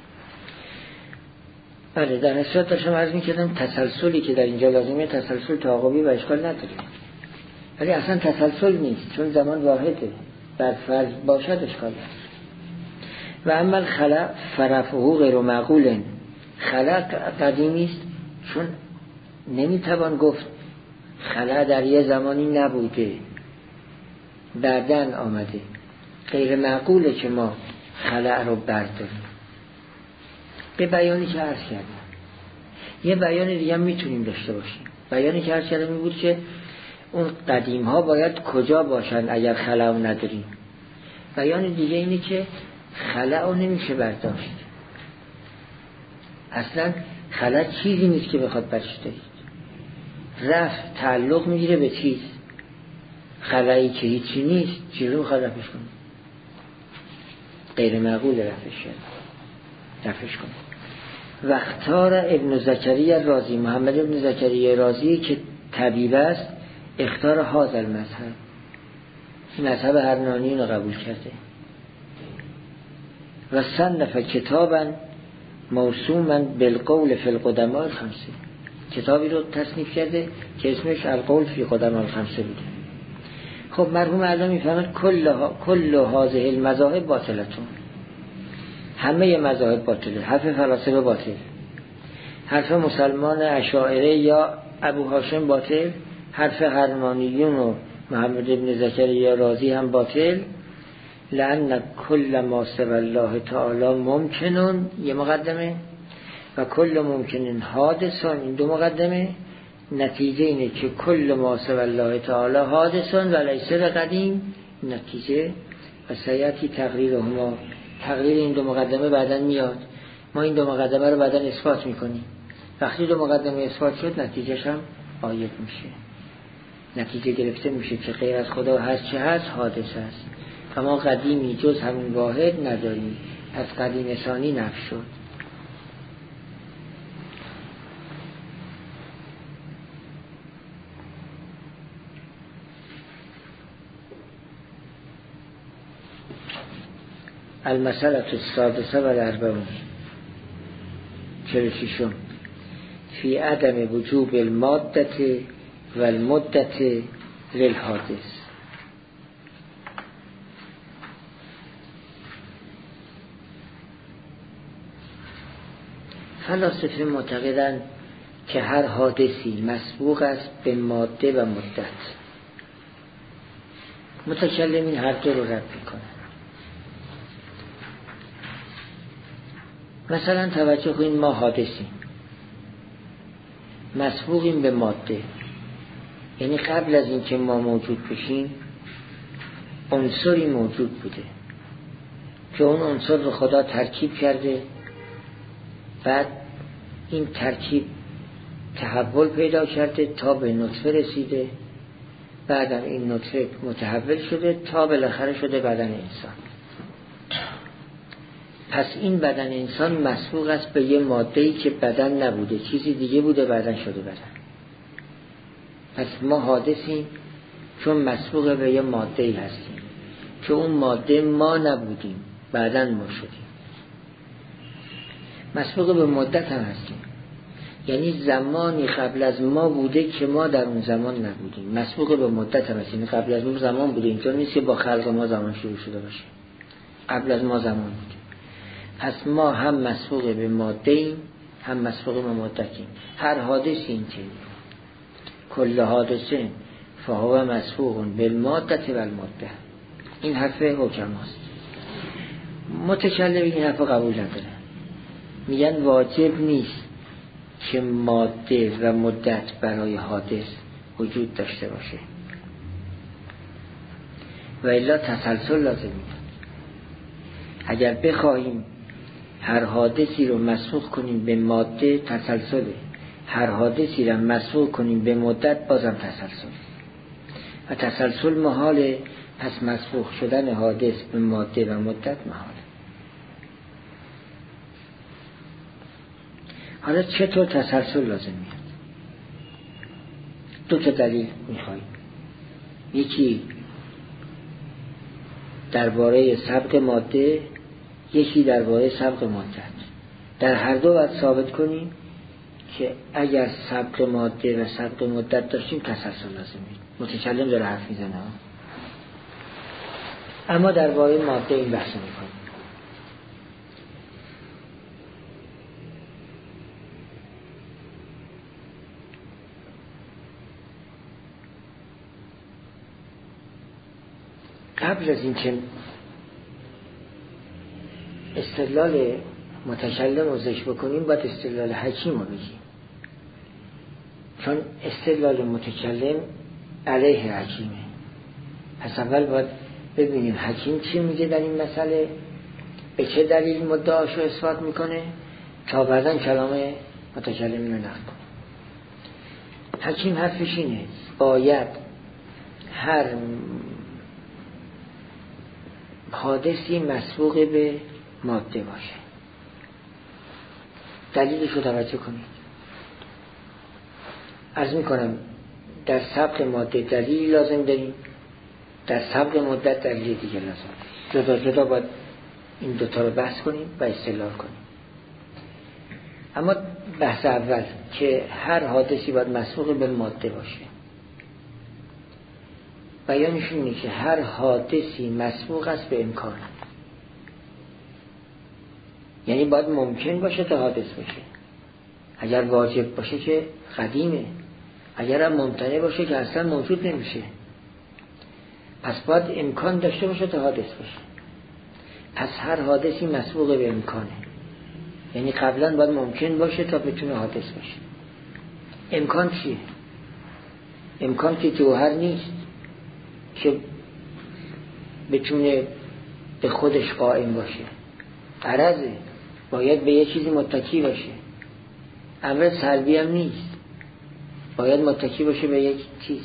Speaker 1: بله، در نصرت داشتم عرض میکردم تسلسلی که در اینجا لازمه تسلسل تعاقبی و اشکال نداره، ولی اصلا تسلسل نیست، چون زمان واحده. بر فرض باشد اشکال نداره. و اما خلق فرفعه غیر معقول، خلق قدیمی است، چون نمیتوان گفت خلق در یه زمانی نبوده بعدن آمده. غیر معقوله که ما خلق رو برداریم. به بیانی که عرض کردم، یه بیان دیگه هم میتونیم داشته باشیم. بیانی که عرض کردم این بود که اون قدیم ها باید کجا باشن اگر خلق نداریم. بیان دیگه اینه که خلق رو نمیشه برداشت، اصلا خلق چیزی نیست که بخواد برش دارید. رفت تعلق میگیره به چیز، خلقی که هیچی نیست چیزی رو میخواد رفش کنه. غیر معقول رفش کنه رفش کنه وقتار ابن زکریا رازی، محمد ابن زکریا رازی که طبیب است، اختار هذا المذهب، مذهب حرنانی رو قبول کرده و صنف کتابا موسوما بالقول فی القدماء الخمسه، کتابی رو تصنیف کرده که اسمش القول فی قدماء الخمسه بوده. خب مرحوم اعلی میفهمد کل کل هذه المذاهب باطلتون، همه مذاهب باطله، حرف فلاسفه باطل، حرف مسلمان اشاعره یا ابو هاشم باطل، حرف حرمانیون و محمد ابن زکریا رازی هم باطل. لأن کل ما سوى الله تعالی ممکنون، یه مقدمه، و کل ممکنن حادثان، این دو مقدمه. نتیجه اینه که کل ما سوى الله تعالی حادثان و لیس بقدیم، نتیجه و سیاتی تقریرهما، تقریر این دو مقدمه بعدن میاد. ما این دو مقدمه رو بعدن اثبات میکنیم. وقتی دو مقدمه اثبات شد نتیجهش هم آید میشه، نتیجه گرفته میشه که غیر از خدا هست چه هست حادث است. و ما قدیمی جز همین واحد نداریم. از قدیم ثانی نفی شد. المسألة السادسة و الاربعون چهل و ششم فی عدم وجوب المادة و المدة للحادث. فلاسفه معتقدند که هر حادثی مسبوق است به ماده و مدت. متکلمین هر دو رو رد میکنند. مثلا توجه کنید، ما حادثیم، مسبوقیم به ماده، یعنی قبل از این که ما موجود بشیم عنصری موجود بوده که اون عنصر رو خدا ترکیب کرده، بعد این ترکیب تحول پیدا کرده تا به نطفه رسیده، بعدم این نطفه متحول شده تا بالاخره شده بدن انسان. پس این بدن انسان مسبوق است به یه ماده‌ای که بدن نبوده، چیزی دیگه بوده بعدن شده بدن. پس ما حادثیم چون مسبوق به یه ماده‌ای هستیم که اون ماده ما نبودیم بعدن ما شدیم. مسبوق به مدت هم هستیم، یعنی زمانی قبل از ما بوده که ما در اون زمان نبودیم. مسبوق به مدت هم هستیم، قبل از اون زمان بوده، اینطور نیست که با خلق ما زمان شروع شده باشه، قبل از ما زمان بوده. پس ما هم مسبوق به ماده ایم هم مسبوق به مدتیم. هر حادثی اینطوری، کل حادثه فهو مسبوق بالماده و الماده. این حرف حکماست. متکلم این حرف قبول نداره، میگن واجب نیست که ماده و مدت برای حادث وجود داشته باشه و الا تسلسل لازم میاد. اگر بخواهیم هر حادثی رو مسبوق کنیم به ماده تسلسله، هر حادثی رو مسبوق کنیم به مدت بازم تسلسل، و تسلسل محاله. پس مسبوق شدن حادث به ماده و مدت محاله. حالا چطور تسلسل لازم میاد؟ دو تا دلیل میخواییم. یکی درباره سبق ماده، یکی درباره سبق مدت. در هر دو باید ثابت کنیم که اگر سبق ماده و سبق مدت داشتیم تسلسل لازم میاد. متکلم داره حرف میزنه، اما درباره ماده این بحث میکنیم. قبل از این که استدلال متکلم رو ذکر بکنیم باید استدلال حکیم رو بگیم، چون استدلال متکلم علیه حکیمه. پس اول باید ببینیم حکیم چی میگه در این مسئله، به چه دلیل مدعاشو اثبات میکنه، تا بعداً کلام متکلم رو نقل کنه. حکیم حرفش اینه باید هر حادثی مسبوق به ماده باشه. دلیلش رو توجه کنید. عرض میکنم در سبق ماده دلیل لازم داریم، در سبق مدت دلیل دیگه لازم داریم. جدا جدا باید این دوتا رو بحث کنیم و استدلال کنیم. اما بحث اول که هر حادثی باید مسبوق به ماده باشه، بیانش اینه که هر حادثی مسبوق است به امکان، یعنی باید ممکن باشه تا حادث باشه. اگر واجب باشه که قدیمه، اگر هم ممتنع باشه که اصلا موجود نمیشه. پس باید امکان داشته باشه تا حادث باشه. پس هر حادثی مسبوق به امکانه، یعنی قبلا باید ممکن باشه تا بتونه حادث باشه. امکان چیه؟ امکان که جوهر نیست که بتونه به خودش قائم باشه، عرضه، باید به یه چیزی متکی باشه. امر سلبی هم نیست، باید متکی باشه به یک چیز،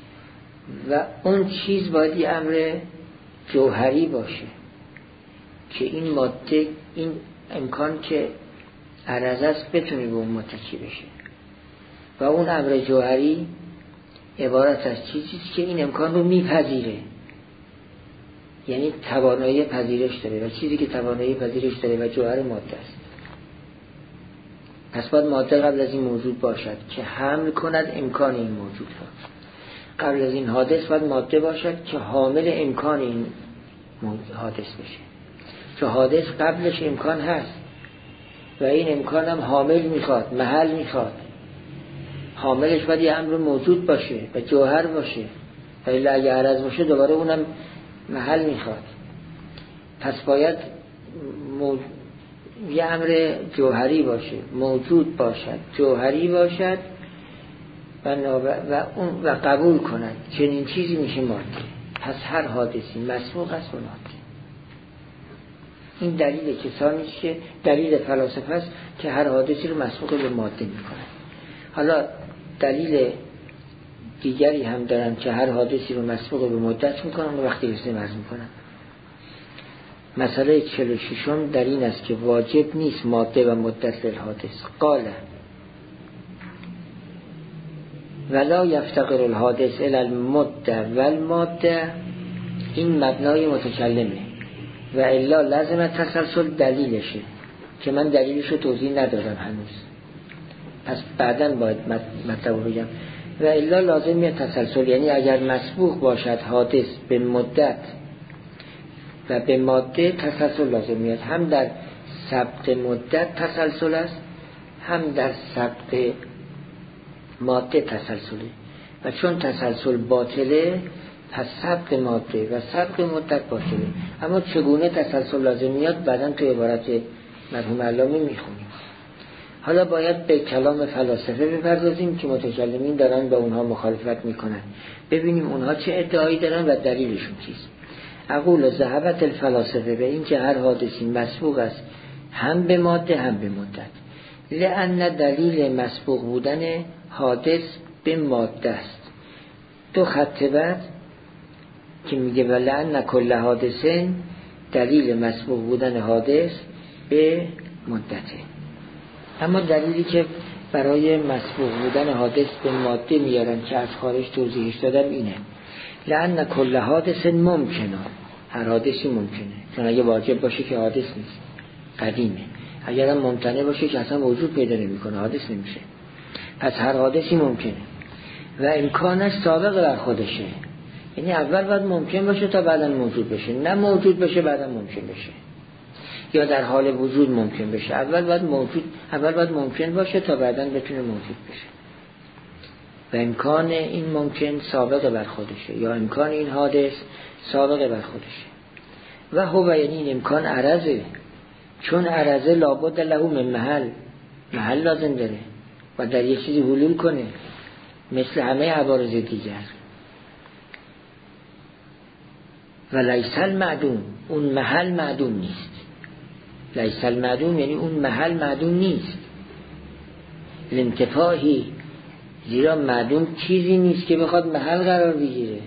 Speaker 1: و اون چیز باید یه امر جوهری باشه که این ماده، این امکان که عرض است بتونه به اون متکی بشه و اون امر جوهری عبارت از چیزی که این امکان رو میپذیره، یعنی توانایی پذیرش داره و چیزی که توانایی پذیرش داره و جوهر ماده است. پس باید ماده قبل از این موجود باشد که حمل کند امکان این موجود را. قبل از این حادث باید ماده باشد که حامل امکان این حادث بشه، چون حادث قبلش امکان هست و این امکان هم حامل میخواد، محل میخواد. حاملش باید یه امر موجود باشه و جوهر باشه، و الا اگه عرض باشه دوباره اونم محل میخواد. پس باید مو... یه امر جوهری باشه، موجود باشد، جوهری باشد و, ناب... و, اون... و قبول کند چنین چیزی میشه ماده. پس هر حادثی مسبوق است به ماده. این دلیل کسانی است که دلیل فلاسفه است که هر حادثی رو مسبوق به ماده میکنن. حالا دلیل دیگری هم دارن که هر حادثی رو مسبوق به مدت میکنن و وقتی رسه مرز میکنن. مسئله چهل و ششم در این است که واجب نیست ماده و مدت للحادث. قاله ولا یفتقر الحادث الی المده و الماده، این مبنای متکلمه و الا لازم تسلسل دلیلشه که من دلیلش رو توضیح ندادم هنوز، پس بعداً باید مطلب بگم. و الا لازم تسلسل، یعنی اگر مسبوق باشد حادث به مدت و به ماده تسلسل لازم میاد. هم در سبق مدت تسلسل است، هم در سبق ماده تسلسله و چون تسلسل باطله پس سبق ماده و سبق مدت باطله. اما چگونه تسلسل لازم میاد بعداً تو عبارت مرحوم علامه میخونیم. حالا باید به کلام فلاسفه بپردازیم که متکلمین دارن با اونها مخالفت میکنن، ببینیم اونها چه ادعایی دارن و دلیلشون چیست. اقول ذهبت الفلاسفه به این که هر حادثی مسبوق است هم به ماده هم به مدت، لأن دلیل مسبوق بودن حادث به ماده است. دو خط بعد که میگه ولأن کل حادثن، دلیل مسبوق بودن حادث به مدته. اما دلیلی که برای مسبوق بودن حادث به ماده میارن که از خارج توضیحش دادم اینه، لأن کل حادث ممکنه، هر حادثی ممکنه، چون اگه واجب باشه که حادث نیست، قدیمه. اگر هم ممتنع باشه که اصلا وجود پیدا نمیکنه، حادث نمیشه. پس هر حادثی ممکنه و امکانش سابق بر خودشه، یعنی اول باید ممکن باشه تا بعدا موجود بشه، نه موجود بشه بعدا ممکن بشه، یا در حال وجود ممکن بشه. اول باید موجود اول باید ممکن باشه تا بعدا بتونه موجود بشه و امکان این ممکن سابق بر خودشه، یا امکان این حادث سابق بر خودشه. و هو یعنی این امکان عرضه، چون عرضه لابد له من محل، محل لازم داره و در یک چیزی حلول کنه مثل همه عوارض دیگر. و لیس المعدوم، اون محل معدوم نیست. لیس المعدوم یعنی اون محل معدوم نیست، لانتفاعی، زیرا معدوم چیزی نیست که بخواد محل قرار بگیره،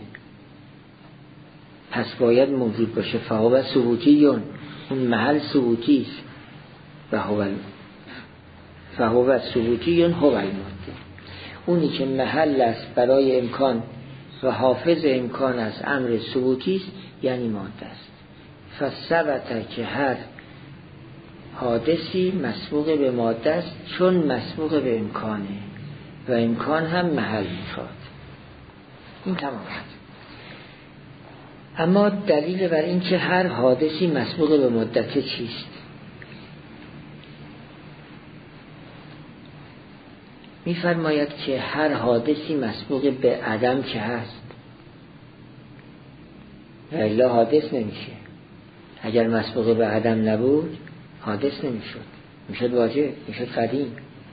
Speaker 1: پس باید موجود باشه. فهو ثبوتیون، اون محل ثبوتی است. و هو فهو ثبوتیون هو الماده، اونی که محل است برای امکان و حافظ امکان است امر ثبوتی است، یعنی ماده است. فثبت که هر حادثی مسبوق به ماده است چون مسبوق به امکانه و امکان هم محل میخواد. این تمام است. اما دلیل بر این که هر حادثی مسبوق به مدت چیست؟ میفرماید که هر حادثی مسبوق به عدم که هست، و الا حادث نمیشه. اگر مسبوق به عدم نبود حادث نمیشد، میشد واجب، میشد قدیم.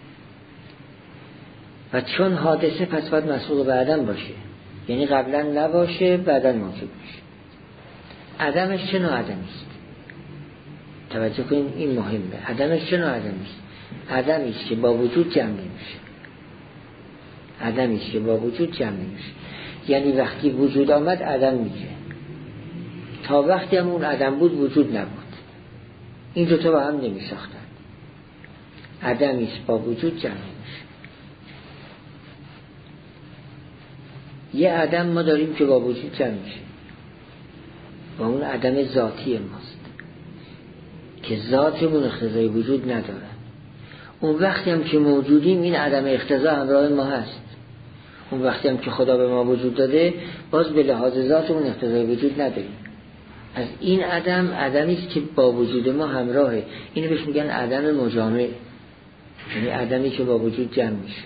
Speaker 1: و چون حادثه پس باید مسبوق به عدم باشه، یعنی قبلا نباشه بعدا موجود بشه. عدمش چه نوع عدمی است؟ توجه کنید، این مهمه. عدمش چه نوع عدمی است؟ عدمی است که با وجود جمع نمیشه. عدمی است که با وجود جمع نمیشه، یعنی وقتی وجود آمد عدم میشه، تا وقتی هم اون عدم بود وجود نبود. این دوتا با هم نمی ساختن. عدمیست با وجود جمع میشه. یه عدم ما داریم که با وجود جمع میشه و اون عدم ذاتی ماست که ذاتمون اقتضای وجود نداره. اون وقتی هم که موجودیم این عدم اقتضا همراه ما هست. اون وقتی هم که خدا به ما وجود داده باز به لحاظ ذاتمون اقتضای وجود نداریم. از این عدم عدمیست که با وجود ما همراهه. اینو بهش میگن عدم مجامع، یعنی عدمی که با وجود جمع میشه.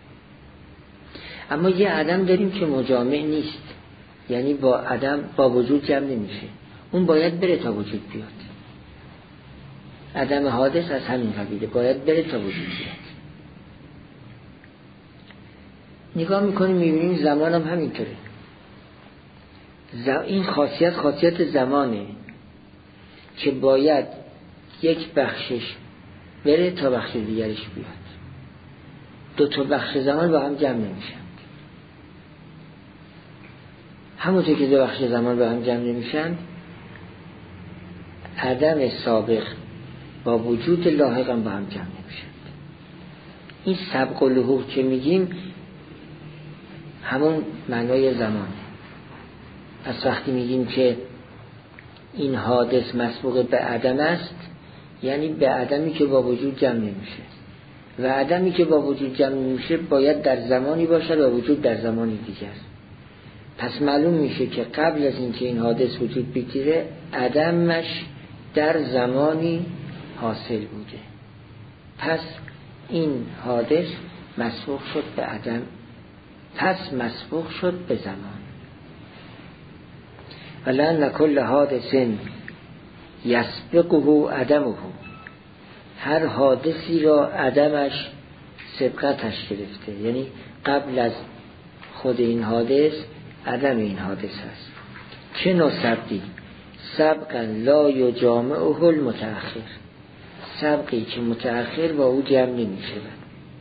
Speaker 1: اما یه عدم داریم که مجامع نیست، یعنی با عدم با وجود جمع نمیشه، اون باید بره تا وجود بیاد. عدم حادث از همین قبیله، باید بره تا وجود بیاد. نگاه میکنیم میبینیم زمان هم همینطوره. این خاصیت خاصیت زمانه که باید یک بخشش بره تا بخش دیگرش بیاد. دو تا بخش زمان با هم جمع نمیشن. همونطور که دو بخش زمان با هم جمع نمیشن، عدم سابق با وجود لاحق هم با هم جمع نمیشن. این سبق و لحوق که میگیم همون معنای زمانه. پس وقتی میگیم که این حادث مسبوق به عدم است، یعنی به عدمی که با وجود جمع نمیشه و عدمی که با وجود جمع نمیشه باید در زمانی باشد و وجود در زمانی دیگر. پس معلوم میشه که قبل از اینکه این حادث وجود بگیره عدمش در زمانی حاصل بوده. پس این حادث مسبوق شد به عدم، پس مسبوق شد به زمان. ولأن کل حادث یسبقه عدمه، هر حادثی را عدمش سبقتش گرفته، یعنی قبل از خود این حادث عدم این حادث هست. چه نوع سبقی؟ سبقا لا یجامعه المتأخر، سبقی که متأخر با او جمع نمی شود.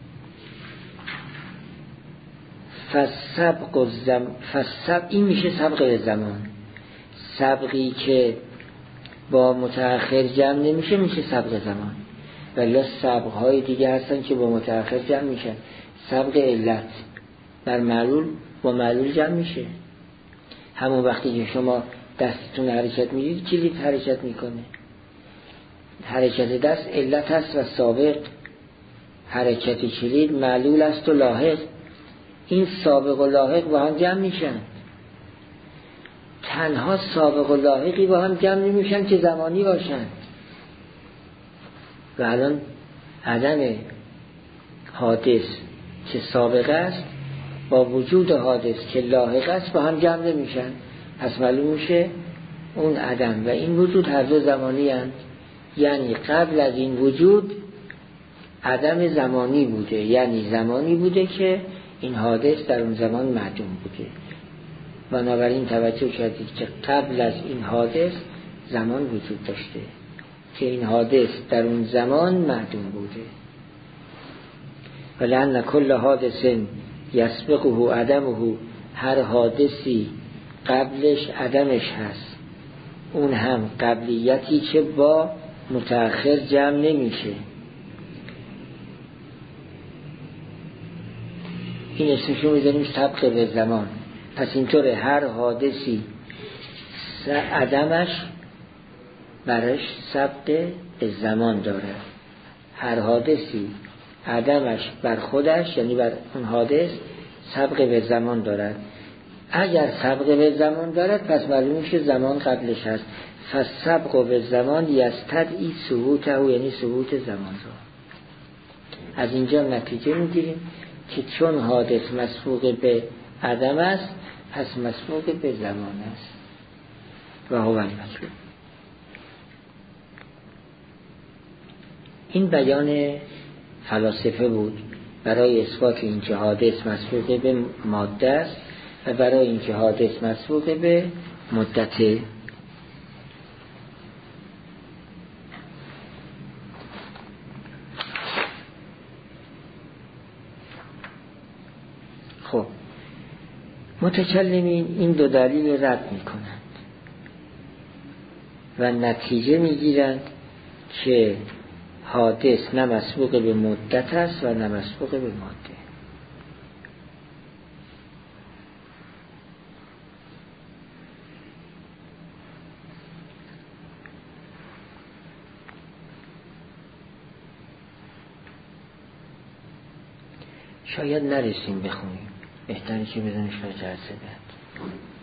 Speaker 1: فسبق الزم فسبق این میشه سبق زمان. سبقی که با متأخر جمع نمیشه میشه سبق زمان. ولی سبقهای دیگه هستن که با متأخر جمع میشن. سبق علت بر معلول با معلول جمع میشه. همون وقتی که شما دستتون حرکت میدید کلید حرکت میکنه. حرکت دست علت هست و سابق، حرکت کلید معلول است و لاحق. این سابق و لاحق با هم جمع میشن. تنها سابق و لاحقی با هم جمع نمیشن که زمانی باشن. و الان عدم حادث که سابق است با وجود حادث که لاحق است با هم جمع نمیشن. پس معلوم میشه اون عدم و این وجود هر دو زمانی هستند. یعنی قبل از این وجود عدم زمانی بوده، یعنی زمانی بوده که این حادث در اون زمان معدوم بوده. بنابراین توجه کردید که قبل از این حادث زمان وجود داشته که این حادث در اون زمان معدوم بوده. ولأن کل حادث یسبقه عدمه، هر حادثی قبلش عدمش هست، اون هم قبلیتی که با متأخر جمع نمیشه. این اسمشو میذاریم سبق به زمان. پس اینطوره هر حادثی عدمش برش سبق به زمان داره. هر حادثی عدمش بر خودش یعنی بر اون حادث سبق به زمان دارد. اگر سبق به زمان دارد پس معلوم میشه زمان قبلش هست. فسبق به زمان یستدعی ثبوته، یعنی ثبوت زمان را. از اینجا نتیجه میگیریم که چون حادث مسبوق به عدم است پس مسبوق به زمان است و هو المطلوب. این بیان فلاسفه بود برای اثبات اینکه حادث مسبوق به ماده است و برای اینکه حادث مسبوق به مدته. خب متکلمین این دو دلیل رد میکنند و نتیجه میگیرند که حادث نه مسبوق به مدت است و نه مسبوق به ماده. شاید نرسیم بخونیم، بهتره که بزنش را جلسه بعد.